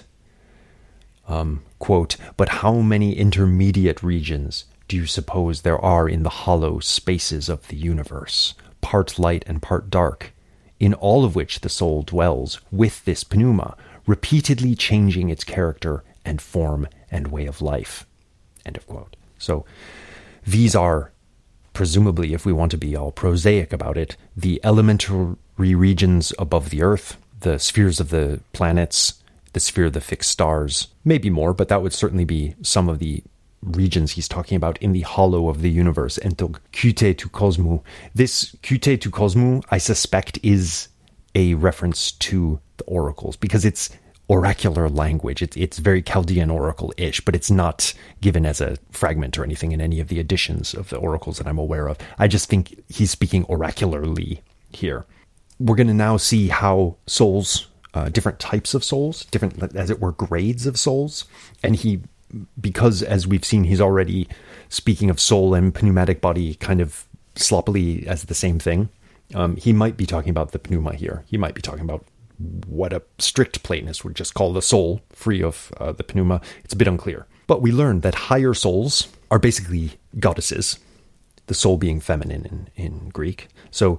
Quote, but how many intermediate regions do you suppose there are in the hollow spaces of the universe, part light and part dark, in all of which the soul dwells with this pneuma, repeatedly changing its character and form and way of life. End of quote. So these are, presumably, if we want to be all prosaic about it, the elementary regions above the Earth, the spheres of the planets, the sphere of the fixed stars, maybe more, but that would certainly be some of the regions he's talking about in the hollow of the universe. And to kyte tu kosmou. This kyte tu kosmou, I suspect, is a reference to the oracles, because it's oracular language. It's very Chaldean oracle-ish, but it's not given as a fragment or anything in any of the editions of the oracles that I'm aware of. I just think he's speaking oracularly here. We're going to now see how souls, different types of souls, different, as it were, grades of souls. And because as we've seen, he's already speaking of soul and pneumatic body kind of sloppily as the same thing. He might be talking about the pneuma here. He might be talking about what a strict Platonist would just call the soul, free of the pneuma. It's a bit unclear. But we learned that higher souls are basically goddesses, the soul being feminine in Greek. So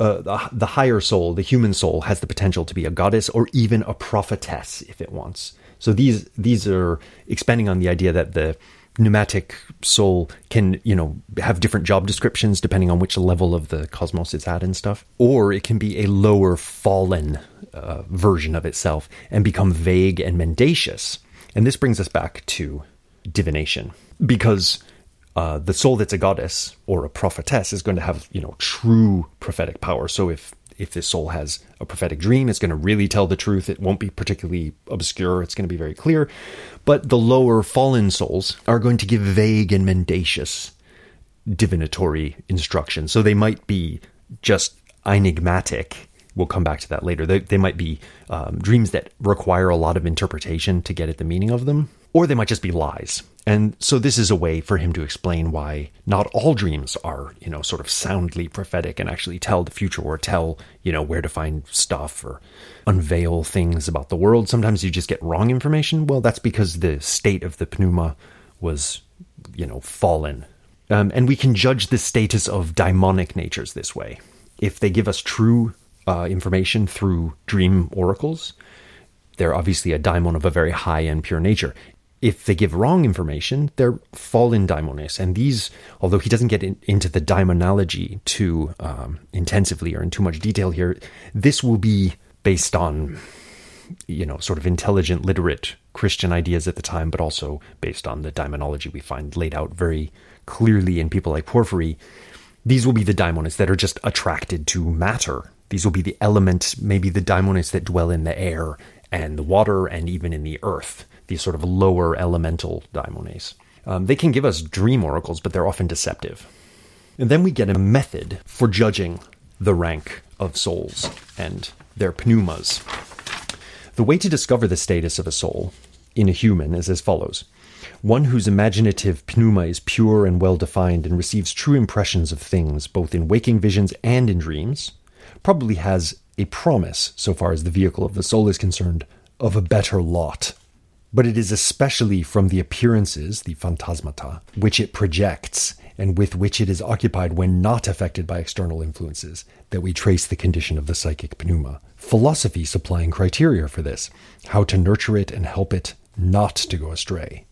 the higher soul, the human soul, has the potential to be a goddess or even a prophetess if it wants. So these are expanding on the idea that the pneumatic soul can, have different job descriptions depending on which level of the cosmos it's at and stuff. Or it can be a lower fallen version of itself and become vague and mendacious. And this brings us back to divination, because the soul that's a goddess or a prophetess is going to have, true prophetic power. So if this soul has a prophetic dream, it's going to really tell the truth. It won't be particularly obscure. It's going to be very clear. But the lower fallen souls are going to give vague and mendacious divinatory instruction. So they might be just enigmatic. We'll come back to that later. They might be dreams that require a lot of interpretation to get at the meaning of them, or they might just be lies. And so this is a way for him to explain why not all dreams are, sort of soundly prophetic and actually tell the future or tell, where to find stuff or unveil things about the world. Sometimes you just get wrong information. Well, that's because the state of the pneuma was, fallen. And we can judge the status of daimonic natures this way. If they give us true information through dream oracles, they're obviously a daimon of a very high and pure nature. If they give wrong information, they're fallen daimones. And these, although he doesn't get into the daimonology too intensively or in too much detail here, this will be based on, sort of intelligent, literate Christian ideas at the time, but also based on the daimonology we find laid out very clearly in people like Porphyry. These will be the daimones that are just attracted to matter. These will be the element, maybe the daimones that dwell in the air and the water and even in the earth. These sort of lower elemental daimones. They can give us dream oracles, but they're often deceptive. And then we get a method for judging the rank of souls and their pneumas. The way to discover the status of a soul in a human is as follows. One whose imaginative pneuma is pure and well-defined and receives true impressions of things, both in waking visions and in dreams, probably has a promise, so far as the vehicle of the soul is concerned, of a better lot. But it is especially from the appearances, the phantasmata, which it projects, and with which it is occupied when not affected by external influences, that we trace the condition of the psychic pneuma. Philosophy supplying criteria for this, how to nurture it and help it not to go astray.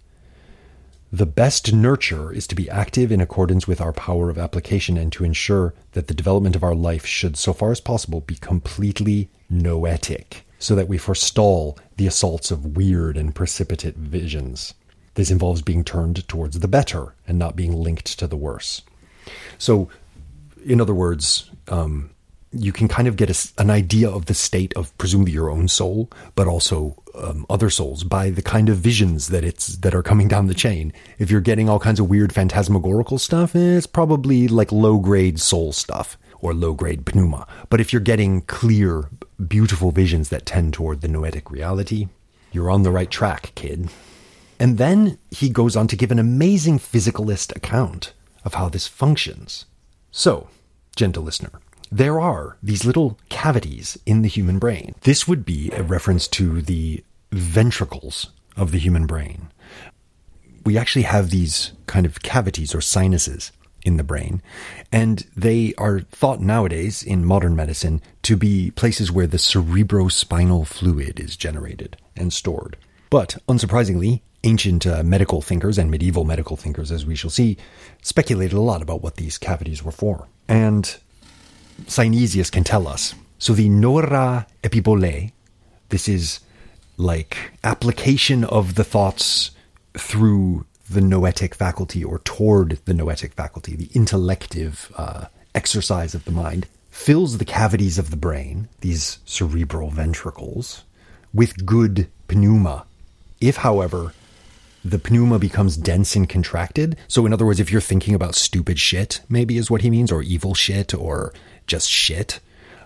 The best nurture is to be active in accordance with our power of application and to ensure that the development of our life should, so far as possible, be completely noetic, so that we forestall the assaults of weird and precipitate visions. This involves being turned towards the better and not being linked to the worse. So, in other words, you can kind of get an idea of the state of presumably your own soul, but also other souls by the kind of visions that are coming down the chain. If you're getting all kinds of weird phantasmagorical stuff, it's probably like low-grade soul stuff or low-grade pneuma. But if you're getting clear, beautiful visions that tend toward the noetic reality, you're on the right track, kid. And then he goes on to give an amazing physicalist account of how this functions. So, gentle listener, there are these little cavities in the human brain. This would be a reference to the ventricles of the human brain. We actually have these kind of cavities or sinuses in the brain, and they are thought nowadays in modern medicine to be places where the cerebrospinal fluid is generated and stored. But, unsurprisingly, ancient medical thinkers and medieval medical thinkers, as we shall see, speculated a lot about what these cavities were for. And Synesius can tell us. So the Nora Epibole, this is like application of the thoughts through the noetic faculty or toward the noetic faculty, the intellective exercise of the mind, fills the cavities of the brain, these cerebral ventricles, with good pneuma. If, however, the pneuma becomes dense and contracted, so in other words, if you're thinking about stupid shit, maybe is what he means, or evil shit, or just shit,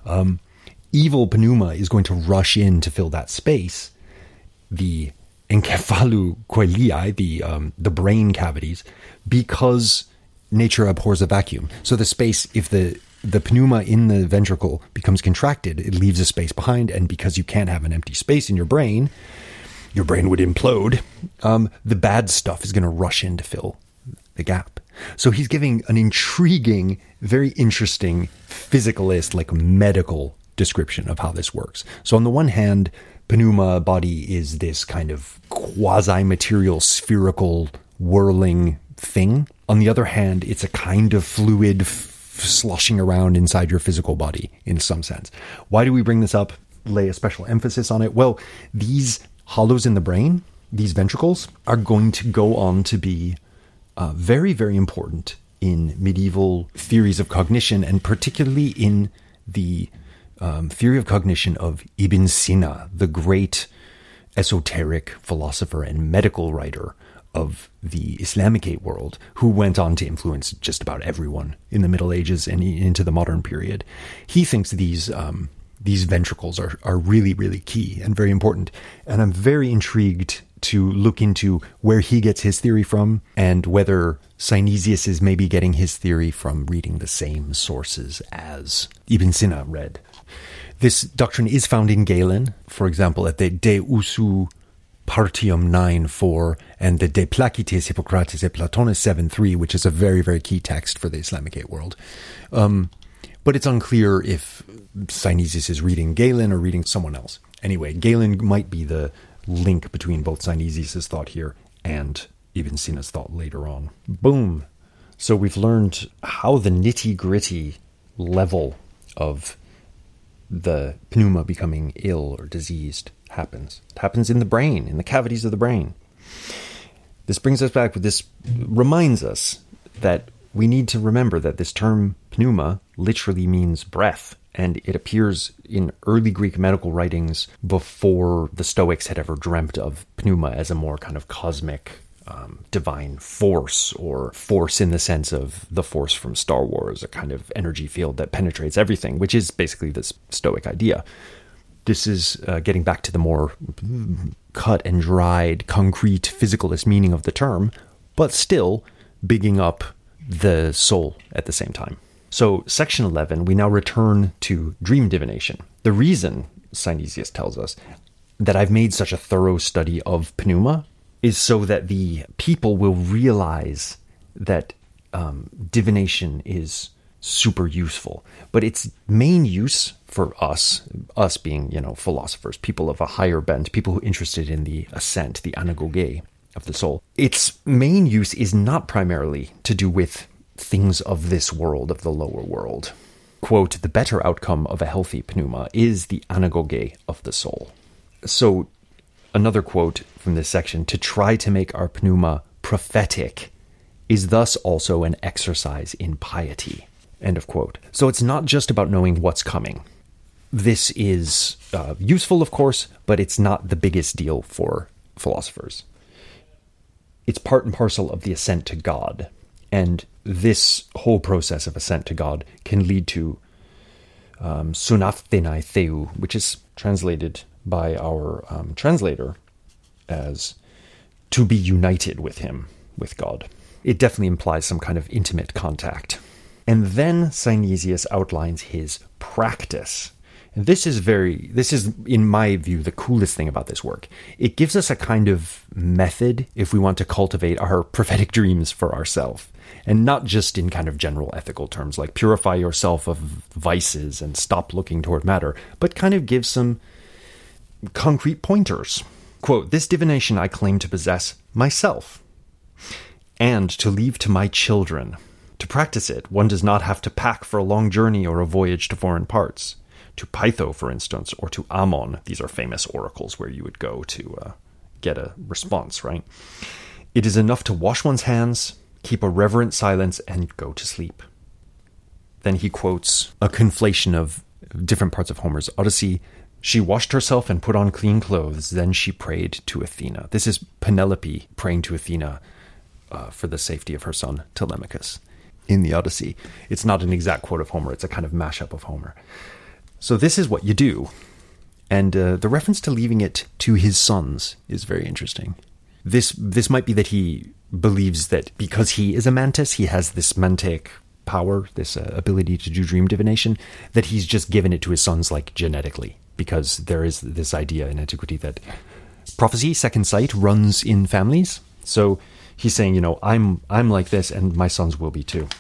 evil pneuma is going to rush in to fill that space. The encephalu coeliae, the brain cavities, because nature abhors a vacuum. So the space, if the pneuma in the ventricle becomes contracted, it leaves a space behind, and because you can't have an empty space in your brain would implode. The bad stuff is going to rush in to fill the gap. So he's giving an intriguing, very interesting physicalist, like medical description of how this works. So on the one hand, pneuma body is this kind of quasi-material, spherical, whirling thing. On the other hand, it's a kind of fluid sloshing around inside your physical body in some sense. Why do we bring this up? Lay a special emphasis on it? Well, these hollows in the brain, these ventricles, are going to go on to be very, very important in medieval theories of cognition, and particularly in the theory of cognition of Ibn Sina, the great esoteric philosopher and medical writer of the Islamicate world, who went on to influence just about everyone in the Middle Ages and into the modern period. He thinks these ventricles are really, really key and very important. And I'm very intrigued to look into where he gets his theory from and whether Synesius is maybe getting his theory from reading the same sources as Ibn Sina read. This doctrine is found in Galen, for example, at the De Usu Partium 9.4 and the De Placites Hippocrates et Platonis 7.3, which is a very, very key text for the Islamicate world. But it's unclear if Synesius is reading Galen or reading someone else. Anyway, Galen might be the link between both Synesius' thought here and Ibn Sina's thought later on. Boom. So we've learned how the nitty-gritty level of the pneuma becoming ill or diseased happens. It happens in the brain, in the cavities of the brain. This brings us back, this reminds us that we need to remember that this term pneuma literally means breath, and it appears in early Greek medical writings before the Stoics had ever dreamt of pneuma as a more kind of cosmic, divine force, or force in the sense of the force from Star Wars, a kind of energy field that penetrates everything, which is basically this Stoic idea. This is getting back to the more cut and dried, concrete, physicalist meaning of the term, but still bigging up the soul at the same time. So, section 11, we now return to dream divination. The reason, Synesius tells us, that I've made such a thorough study of pneuma is so that the people will realize that divination is super useful. But its main use for us being, philosophers, people of a higher bent, people who are interested in the ascent, the anagoge of the soul, its main use is not primarily to do with things of this world, of the lower world. Quote, the better outcome of a healthy pneuma is the anagoge of the soul. So, another quote from this section, to try to make our pneuma prophetic is thus also an exercise in piety. End of quote. So it's not just about knowing what's coming. This is useful, of course, but it's not the biggest deal for philosophers. It's part and parcel of the ascent to God. And this whole process of ascent to God can lead to sunaphthenai theu, which is translated by our translator as to be united with him, with God. It definitely implies some kind of intimate contact. And then Synesius outlines his practice. And this is, in my view, the coolest thing about this work. It gives us a kind of method if we want to cultivate our prophetic dreams for ourselves. And not just in kind of general ethical terms, like purify yourself of vices and stop looking toward matter, but kind of give some concrete pointers. Quote, this divination I claim to possess myself, and to leave to my children. To practice it, one does not have to pack for a long journey or a voyage to foreign parts. To Pytho, for instance, or to Ammon. These are famous oracles where you would go to get a response, right? It is enough to wash one's hands, keep a reverent silence, and go to sleep. Then he quotes a conflation of different parts of Homer's Odyssey. She washed herself and put on clean clothes, then she prayed to Athena. This is Penelope praying to Athena for the safety of her son Telemachus in the Odyssey. It's not an exact quote of Homer, it's a kind of mashup of Homer. So this is what you do. And the reference to leaving it to his sons is very interesting. This might be that he believes that because he is a mantis, he has this manteic power, this ability to do dream divination, that he's just given it to his sons like genetically. Because there is this idea in antiquity that prophecy, second sight, runs in families. So he's saying, I'm like this and my sons will be too.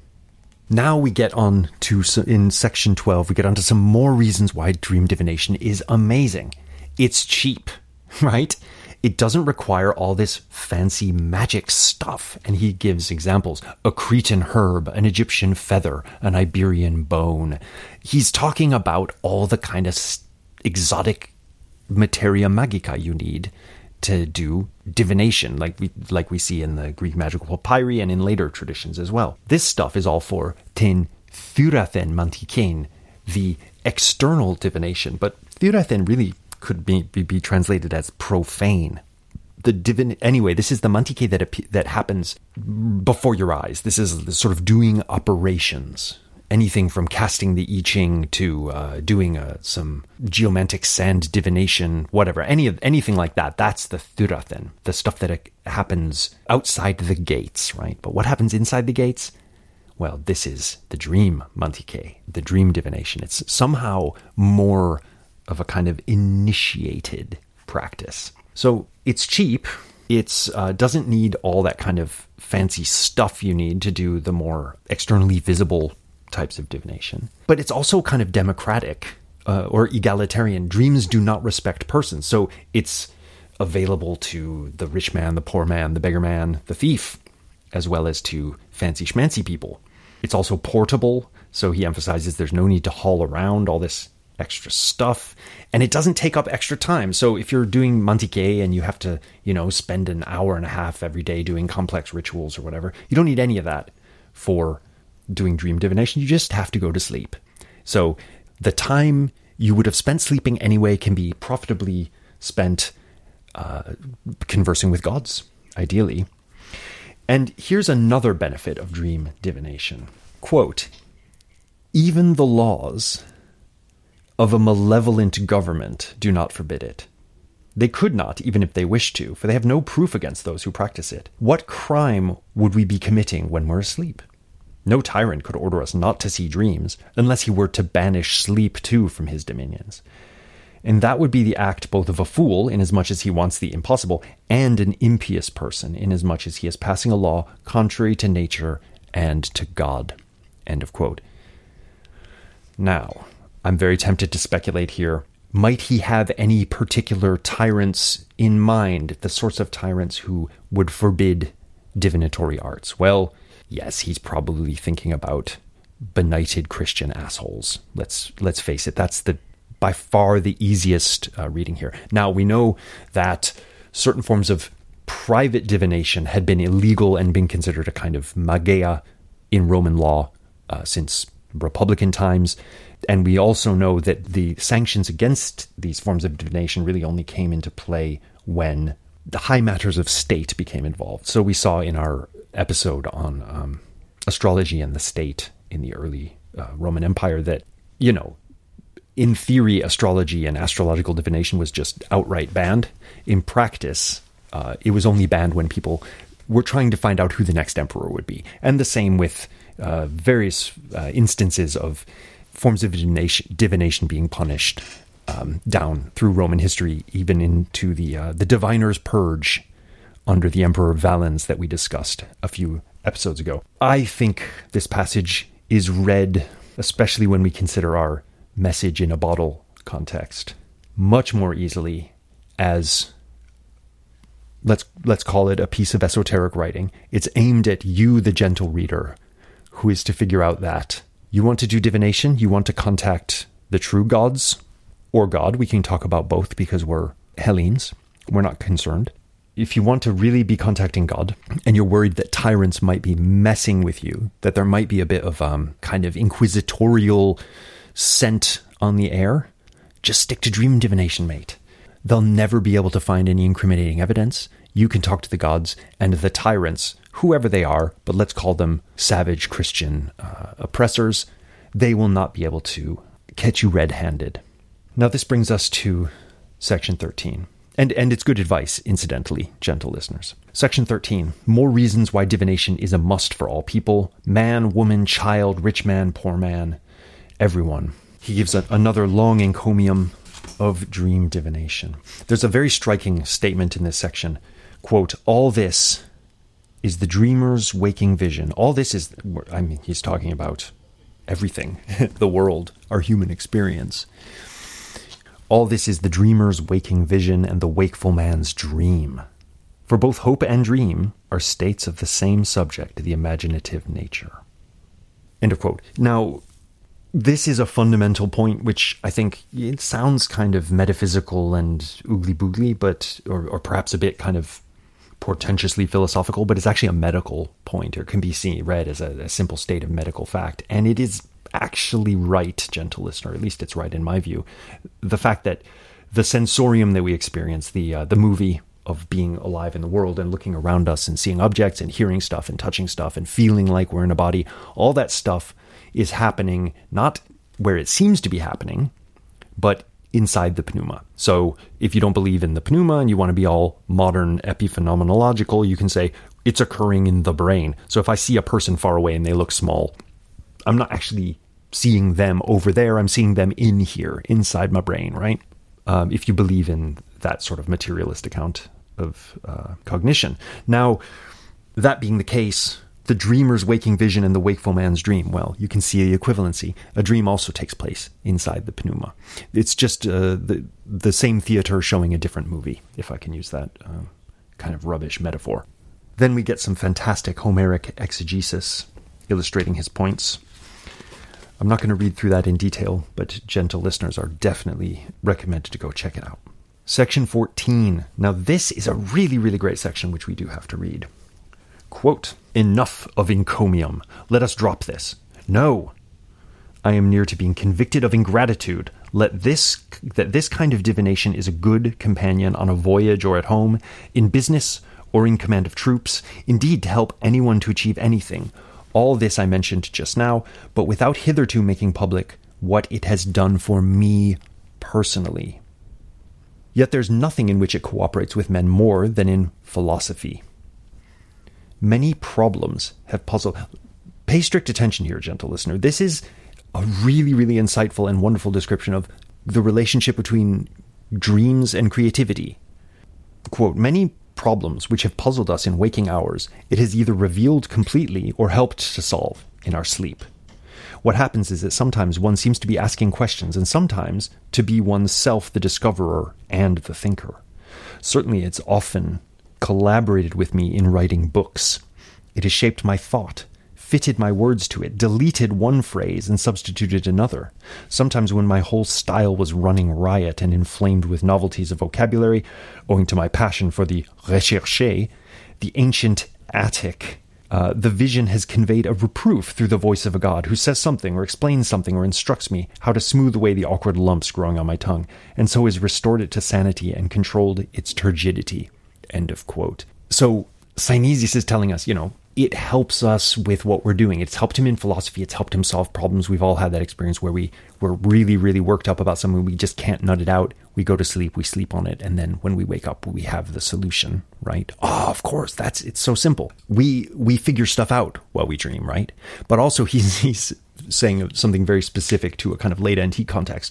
Now we get on to, in section 12, we get on to some more reasons why dream divination is amazing. It's cheap, right? It doesn't require all this fancy magic stuff. And he gives examples. A Cretan herb, an Egyptian feather, an Iberian bone. He's talking about all the kind of exotic materia magica you need to do divination, like we see in the Greek magical papyri and in later traditions as well. This stuff is all for ten thurathen mantikein, the external divination, but thurathen really could be translated as profane. Anyway, this is the mantike that happens before your eyes. This is the sort of doing operations. Anything from casting the I Ching to doing some geomantic sand divination, whatever, anything like that. That's the thurathen, the stuff that happens outside the gates, right? But what happens inside the gates? Well, this is the dream mantike, the dream divination. It's somehow more of a kind of initiated practice. So it's cheap. It doesn't need all that kind of fancy stuff you need to do the more externally visible types of divination. But it's also kind of democratic or egalitarian. Dreams do not respect persons. So it's available to the rich man, the poor man, the beggar man, the thief, as well as to fancy schmancy people. It's also portable. So he emphasizes there's no need to haul around all this extra stuff, and it doesn't take up extra time. So if you're doing mantike and you have to, spend an hour and a half every day doing complex rituals or whatever, you don't need any of that for doing dream divination. You just have to go to sleep. So the time you would have spent sleeping anyway can be profitably spent conversing with gods, ideally. And here's another benefit of dream divination. Quote, even the laws of a malevolent government do not forbid it. They could not, even if they wished to, for they have no proof against those who practice it. What crime would we be committing when we're asleep? No tyrant could order us not to see dreams, unless he were to banish sleep too from his dominions. And that would be the act both of a fool, inasmuch as he wants the impossible, and an impious person, inasmuch as he is passing a law contrary to nature and to God. End of quote. Now, I'm very tempted to speculate here. Might he have any particular tyrants in mind, the sorts of tyrants who would forbid divinatory arts? Well, yes, he's probably thinking about benighted Christian assholes. Let's face it, that's by far the easiest reading here. Now, we know that certain forms of private divination had been illegal and been considered a kind of magia in Roman law since Republican times. And we also know that the sanctions against these forms of divination really only came into play when the high matters of state became involved. So we saw in our episode on astrology and the state in the early Roman Empire that, in theory, astrology and astrological divination was just outright banned. In practice, it was only banned when people were trying to find out who the next emperor would be. And the same with various instances of forms of divination being punished down through Roman history, even into the Diviner's Purge under the Emperor Valens that we discussed a few episodes ago. I think this passage is read, especially when we consider our message in a bottle context, much more easily as, let's call it a piece of esoteric writing. It's aimed at you, the gentle reader, who is to figure out that you want to do divination, you want to contact the true gods, or God. We can talk about both because we're Hellenes. We're not concerned. If you want to really be contacting God, and you're worried that tyrants might be messing with you, that there might be a bit of kind of inquisitorial scent on the air, just stick to dream divination, mate. They'll never be able to find any incriminating evidence. You can talk to the gods, and the tyrants, whoever they are, but let's call them savage Christian oppressors, they will not be able to catch you red-handed. Now this brings us to section 13. And it's good advice, incidentally, gentle listeners. Section 13, more reasons why divination is a must for all people. Man, woman, child, rich man, poor man, everyone. He gives another long encomium of dream divination. There's a very striking statement in this section. Quote, all this is the dreamer's waking vision. All this is, he's talking about everything, the world, our human experience. All this is the dreamer's waking vision and the wakeful man's dream. For both hope and dream are states of the same subject, the imaginative nature. End of quote. Now, this is a fundamental point, which I think it sounds kind of metaphysical and oogly-boogly, or perhaps a bit kind of portentously philosophical, but it's actually a medical point, or can be read as a simple state of medical fact. And it is actually right, gentle listener, at least it's right in my view. The fact that the sensorium that we experience, the movie of being alive in the world and looking around us and seeing objects and hearing stuff and touching stuff and feeling like we're in a body, all that stuff is happening not where it seems to be happening, but inside the pneuma. So if you don't believe in the pneuma and you want to be all modern epiphenomenological, you can say it's occurring in the brain. So if I see a person far away and they look small, I'm not actually seeing them over there. I'm seeing them in here, inside my brain, right? If you believe in that sort of materialist account of cognition. Now, that being the case, the dreamer's waking vision and the wakeful man's dream, well, you can see the equivalency. A dream also takes place inside the pneuma. It's just the same theater showing a different movie, if I can use that kind of rubbish metaphor. Then we get some fantastic Homeric exegesis illustrating his points. I'm not going to read through that in detail, but gentle listeners are definitely recommended to go check it out. Section 14. Now this is a really, really great section, which we do have to read. Quote, enough of encomium. Let us drop this. No. I am near to being convicted of ingratitude. That this kind of divination is a good companion on a voyage or at home, in business or in command of troops, indeed to help anyone to achieve anything. All this I mentioned just now, but without hitherto making public what it has done for me personally. Yet there's nothing in which it cooperates with men more than in philosophy. Many problems have puzzled... Pay strict attention here, gentle listener. This is a really, really insightful and wonderful description of the relationship between dreams and creativity. Quote, many problems which have puzzled us in waking hours, it has either revealed completely or helped to solve in our sleep. What happens is that sometimes one seems to be asking questions, and sometimes to be oneself the discoverer and the thinker. Certainly it's often collaborated with me in writing books. It has shaped my thought, fitted my words to it, deleted one phrase and substituted another. Sometimes when my whole style was running riot and inflamed with novelties of vocabulary, owing to my passion for the recherché, the ancient Attic, the vision has conveyed a reproof through the voice of a god who says something or explains something or instructs me how to smooth away the awkward lumps growing on my tongue, and so has restored it to sanity and controlled its turgidity. End of quote. So Synesius is telling us, it helps us with what we're doing. It's helped him in philosophy. It's helped him solve problems. We've all had that experience where we're really, really worked up about something. We just can't nut it out. We go to sleep, we sleep on it. And then when we wake up, we have the solution, right? Oh, of course. It's so simple. We figure stuff out while we dream, right? But also he's saying something very specific to a kind of late antique context.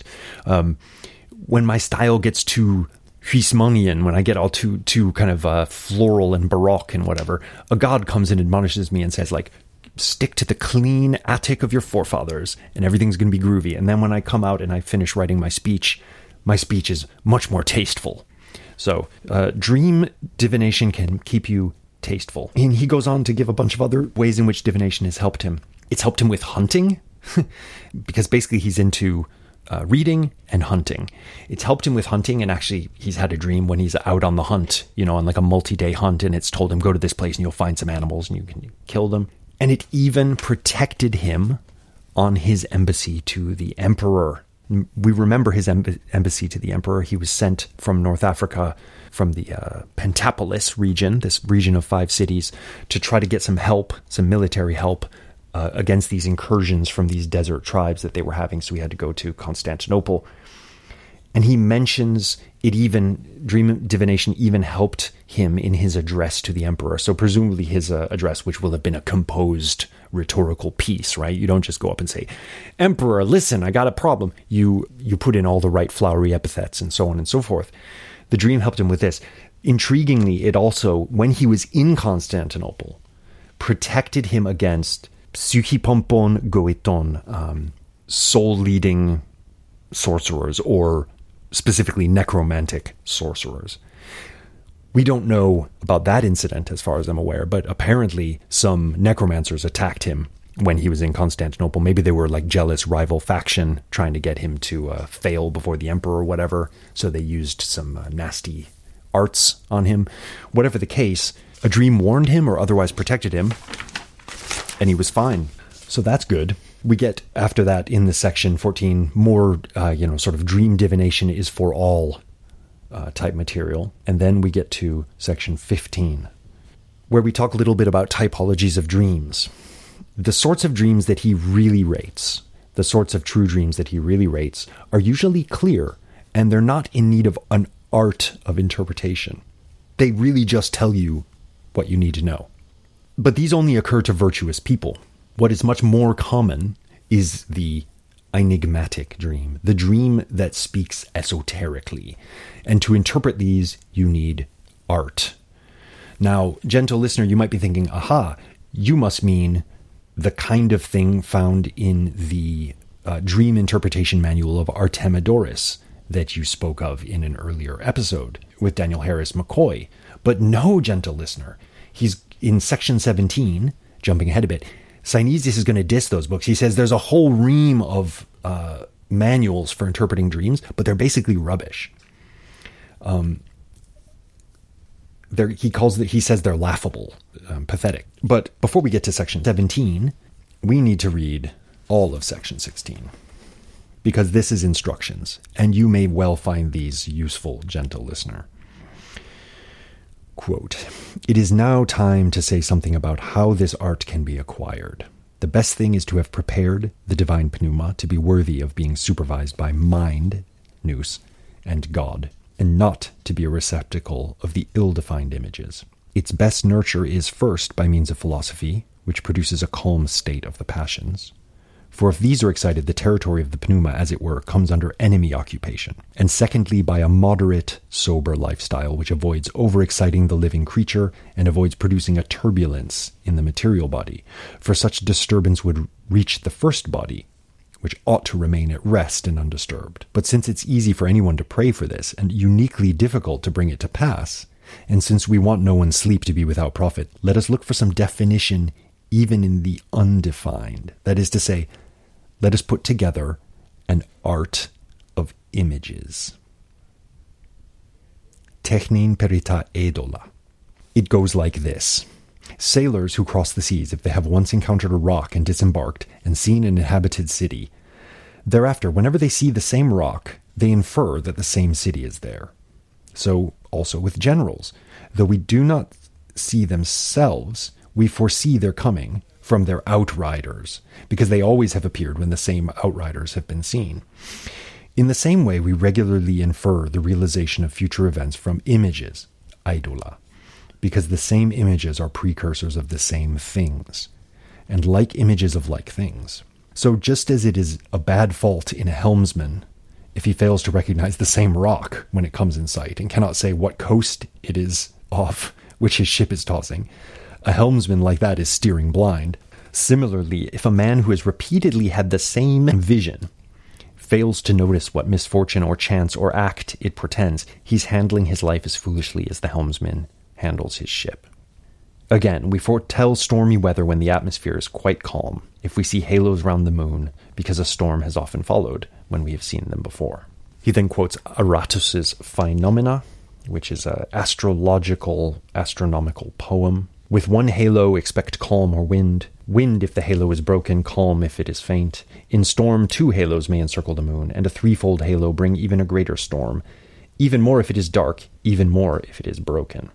When my style gets too Huysmanian, when I get all too kind of floral and baroque and whatever, a god comes and admonishes me and says, stick to the clean Attic of your forefathers and everything's going to be groovy. And then when I come out and I finish writing my speech is much more tasteful. So dream divination can keep you tasteful. And he goes on to give a bunch of other ways in which divination has helped him. It's helped him with hunting, because basically he's into reading and hunting. It's helped him with hunting, and actually he's had a dream when he's out on the hunt, on like a multi-day hunt, and it's told him, go to this place and you'll find some animals and you can kill them. And it even protected him on his embassy to the emperor. We remember his embassy to the emperor. He was sent from North Africa, from the Pentapolis region, this region of 5 cities, to try to get some help, some military help, against these incursions from these desert tribes that they were having. So he had to go to Constantinople. And he mentions dream divination even helped him in his address to the emperor. So presumably his address, which will have been a composed rhetorical piece, right? You don't just go up and say, Emperor, listen, I got a problem. You put in all the right flowery epithets and so on and so forth. The dream helped him with this. Intriguingly, it also, when he was in Constantinople, protected him against Psychipompon Goeton, soul-leading sorcerers, or specifically necromantic sorcerers. We don't know about that incident as far as I'm aware, but apparently some necromancers attacked him when he was in Constantinople. Maybe they were like jealous rival faction trying to get him to fail before the emperor or whatever, so they used some nasty arts on him. Whatever the case, a dream warned him or otherwise protected him, and he was fine. So that's good. We get, after that, in the section 14, more, sort of dream divination is for all type material. And then we get to section 15, where we talk a little bit about typologies of dreams. The sorts of dreams that he really rates, the sorts of true dreams that he really rates, are usually clear, and they're not in need of an art of interpretation. They really just tell you what you need to know. But these only occur to virtuous people. What is much more common is the enigmatic dream, the dream that speaks esoterically. And to interpret these, you need art. Now, gentle listener, you might be thinking, aha, you must mean the kind of thing found in the dream interpretation manual of Artemidorus that you spoke of in an earlier episode with Daniel Harris McCoy. But no, gentle listener, he's in section 17, jumping ahead a bit, Synesius is going to diss those books. He says there's a whole ream of manuals for interpreting dreams, but they're basically rubbish. He says they're laughable, pathetic. But before we get to section 17, we need to read all of section 16, because this is instructions, and you may well find these useful, gentle listener. Quote, "It is now time to say something about how this art can be acquired. The best thing is to have prepared the divine pneuma to be worthy of being supervised by mind, nous, and God, and not to be a receptacle of the ill-defined images. Its best nurture is first by means of philosophy, which produces a calm state of the passions. For if these are excited, the territory of the pneuma, as it were, comes under enemy occupation. And secondly, by a moderate, sober lifestyle, which avoids overexciting the living creature and avoids producing a turbulence in the material body. For such disturbance would reach the first body, which ought to remain at rest and undisturbed. But since it's easy for anyone to pray for this, and uniquely difficult to bring it to pass, and since we want no one's sleep to be without profit, let us look for some definition even in the undefined. That is to say, let us put together an art of images. Technin perita eidola. It goes like this. Sailors who cross the seas, if they have once encountered a rock and disembarked and seen an inhabited city, thereafter, whenever they see the same rock, they infer that the same city is there. So also with generals. Though we do not see themselves, we foresee their coming from their outriders, because they always have appeared when the same outriders have been seen. In the same way, we regularly infer the realization of future events from images, eidola, because the same images are precursors of the same things, and like images of like things. So just as it is a bad fault in a helmsman if he fails to recognize the same rock when it comes in sight and cannot say what coast it is off which his ship is tossing, a helmsman like that is steering blind. Similarly, if a man who has repeatedly had the same vision fails to notice what misfortune or chance or act it portends, he's handling his life as foolishly as the helmsman handles his ship. Again, we foretell stormy weather when the atmosphere is quite calm, if we see halos round the moon, because a storm has often followed when we have seen them before. He then quotes Aratus's Phenomena, which is an astronomical poem. With one halo, expect calm or wind. Wind if the halo is broken, calm if it is faint. In storm, 2 halos may encircle the moon, and a 3-fold halo bring even a greater storm. Even more if it is dark, even more if it is broken.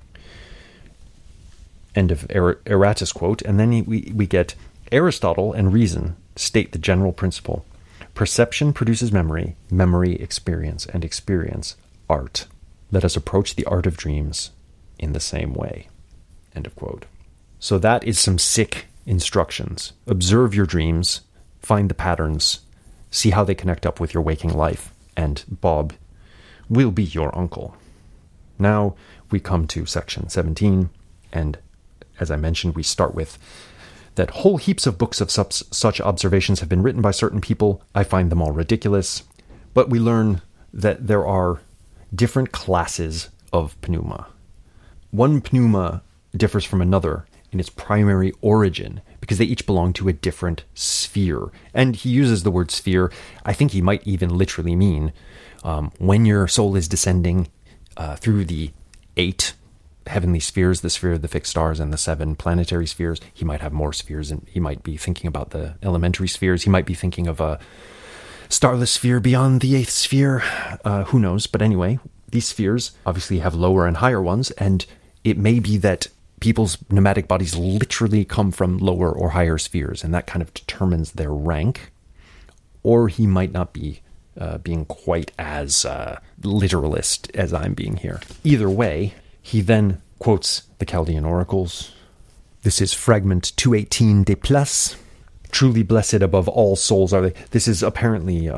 End of Aratus quote. And then we get Aristotle and reason state the general principle. Perception produces memory, memory experience, and experience art. Let us approach the art of dreams in the same way. End of quote. So that is some sick instructions. Observe your dreams, find the patterns, see how they connect up with your waking life, and Bob will be your uncle. Now we come to section 17, and as I mentioned, we start with that whole heaps of books of such observations have been written by certain people. I find them all ridiculous. But we learn that there are different classes of pneuma. One pneuma differs from another in its primary origin because they each belong to a different sphere. And he uses the word sphere. I think he might even literally mean when your soul is descending through the 8 heavenly spheres, the sphere of the fixed stars and the 7 planetary spheres. He might have more spheres, and he might be thinking about the elementary spheres. He might be thinking of a starless sphere beyond the 8th sphere. Who knows? But anyway, these spheres obviously have lower and higher ones, and it may be that people's pneumatic bodies literally come from lower or higher spheres, and that kind of determines their rank. Or he might not be being quite as literalist as I'm being here. Either way, he then quotes the Chaldean oracles. This is fragment 218 de Plus. Truly blessed above all souls are they. This is apparently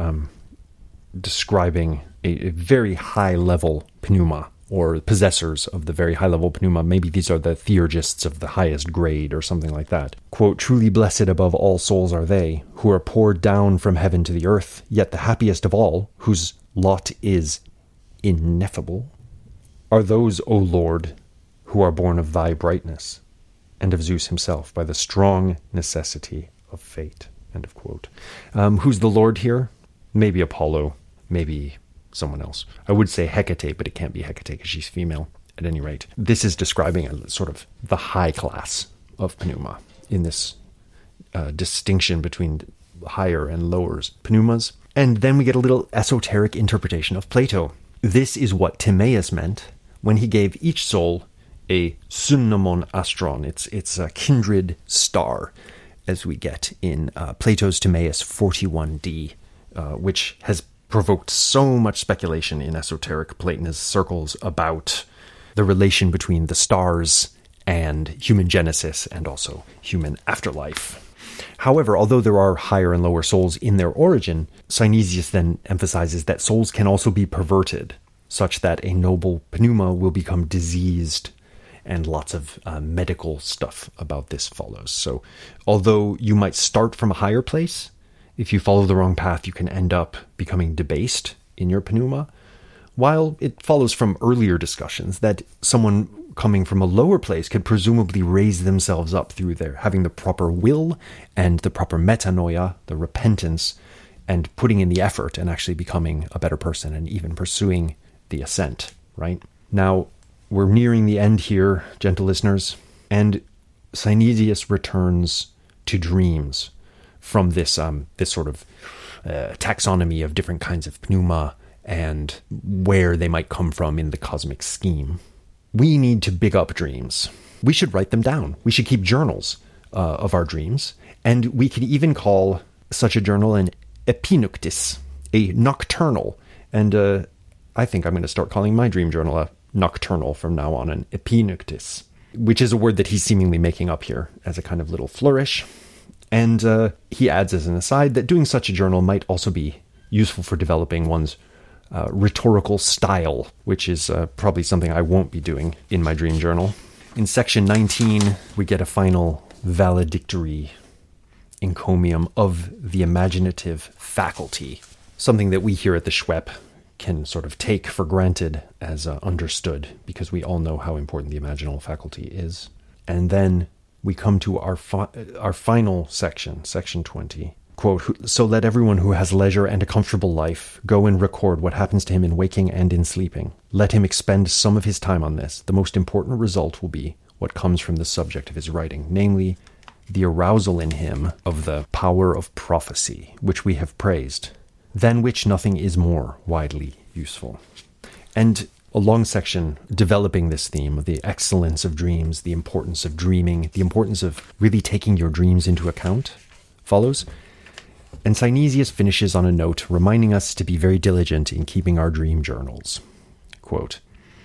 describing a very high-level pneuma, or possessors of the very high-level pneuma. Maybe these are the theurgists of the highest grade, or something like that. Quote, truly blessed above all souls are they, who are poured down from heaven to the earth, yet the happiest of all, whose lot is ineffable, are those, O Lord, who are born of thy brightness, and of Zeus himself, by the strong necessity of fate. End of quote. Who's the Lord here? Maybe Apollo, maybe someone else. I would say Hecate, but it can't be Hecate because she's female. At any rate, this is describing a sort of the high class of pneuma in this distinction between higher and lower pneumas. And then we get a little esoteric interpretation of Plato. This is what Timaeus meant when he gave each soul a synnomon astron. It's a kindred star, as we get in Plato's Timaeus 41d, which has provoked so much speculation in esoteric Platonist circles about the relation between the stars and human genesis and also human afterlife. However, although there are higher and lower souls in their origin, Synesius then emphasizes that souls can also be perverted, such that a noble pneuma will become diseased, and lots of medical stuff about this follows. So although you might start from a higher place, if you follow the wrong path, you can end up becoming debased in your pneuma, while it follows from earlier discussions that someone coming from a lower place could presumably raise themselves up through their having the proper will and the proper metanoia, the repentance, and putting in the effort and actually becoming a better person and even pursuing the ascent, right? Now, we're nearing the end here, gentle listeners, and Synesius returns to dreams from this sort of taxonomy of different kinds of pneuma and where they might come from in the cosmic scheme. We need to big up dreams. We should write them down. We should keep journals of our dreams. And we could even call such a journal an epinoctis, a nocturnal. And I think I'm going to start calling my dream journal a nocturnal from now on, an epinoctis, which is a word that he's seemingly making up here as a kind of little flourish. And he adds as an aside that doing such a journal might also be useful for developing one's rhetorical style, which is probably something I won't be doing in my dream journal. In section 19, we get a final valedictory encomium of the imaginative faculty, something that we here at the Schwepp can sort of take for granted as understood, because we all know how important the imaginal faculty is. And then we come to our final section, section 20. Quote, "So let everyone who has leisure and a comfortable life go and record what happens to him in waking and in sleeping. Let him expend some of his time on this. The most important result will be what comes from the subject of his writing, namely, the arousal in him of the power of prophecy, which we have praised, than which nothing is more widely useful." And a long section developing this theme of the excellence of dreams, the importance of dreaming, the importance of really taking your dreams into account follows. And Synesius finishes on a note reminding us to be very diligent in keeping our dream journals. Quote,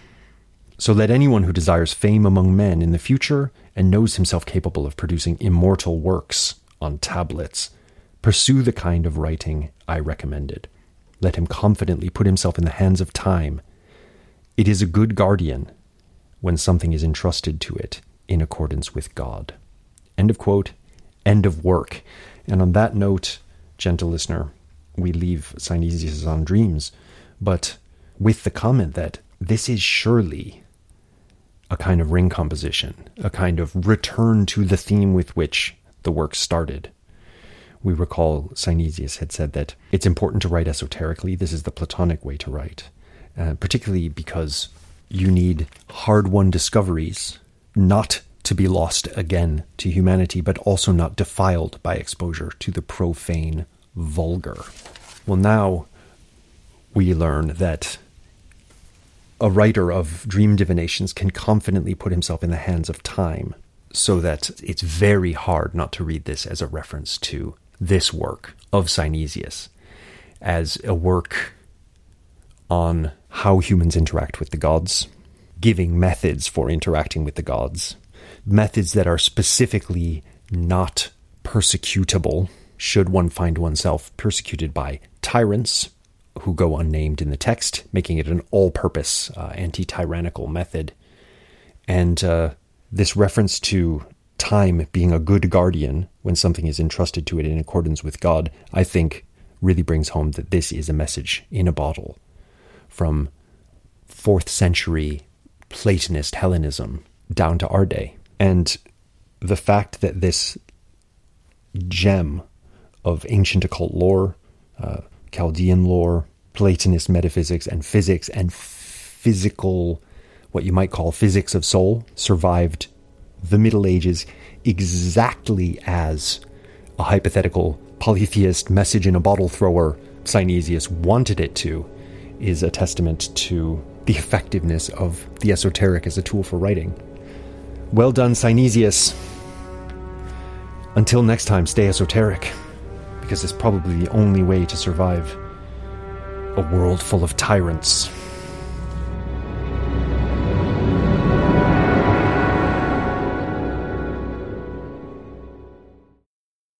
"So let anyone who desires fame among men in the future and knows himself capable of producing immortal works on tablets, pursue the kind of writing I recommended. Let him confidently put himself in the hands of time. It is a good guardian when something is entrusted to it in accordance with God." End of quote, end of work. And on that note, gentle listener, we leave Synesius on dreams, but with the comment that this is surely a kind of ring composition, a kind of return to the theme with which the work started. We recall Synesius had said that it's important to write esoterically. This is the Platonic way to write, particularly because you need hard-won discoveries, not to be lost again to humanity, but also not defiled by exposure to the profane vulgar. Well, now we learn that a writer of dream divinations can confidently put himself in the hands of time, so that it's very hard not to read this as a reference to this work of Synesius, as a work on how humans interact with the gods, giving methods for interacting with the gods, methods that are specifically not persecutable should one find oneself persecuted by tyrants who go unnamed in the text, making it an all-purpose anti-tyrannical method. And this reference to time being a good guardian when something is entrusted to it in accordance with God, I think really brings home that this is a message in a bottle from 4th century Platonist Hellenism down to our day. And the fact that this gem of ancient occult lore, Chaldean lore, Platonist metaphysics and physical, what you might call physics of soul, survived the Middle Ages exactly as a hypothetical polytheist message in a bottle thrower Synesius wanted it to, is a testament to the effectiveness of the esoteric as a tool for writing. Well done, Synesius. Until next time, stay esoteric, because it's probably the only way to survive a world full of tyrants.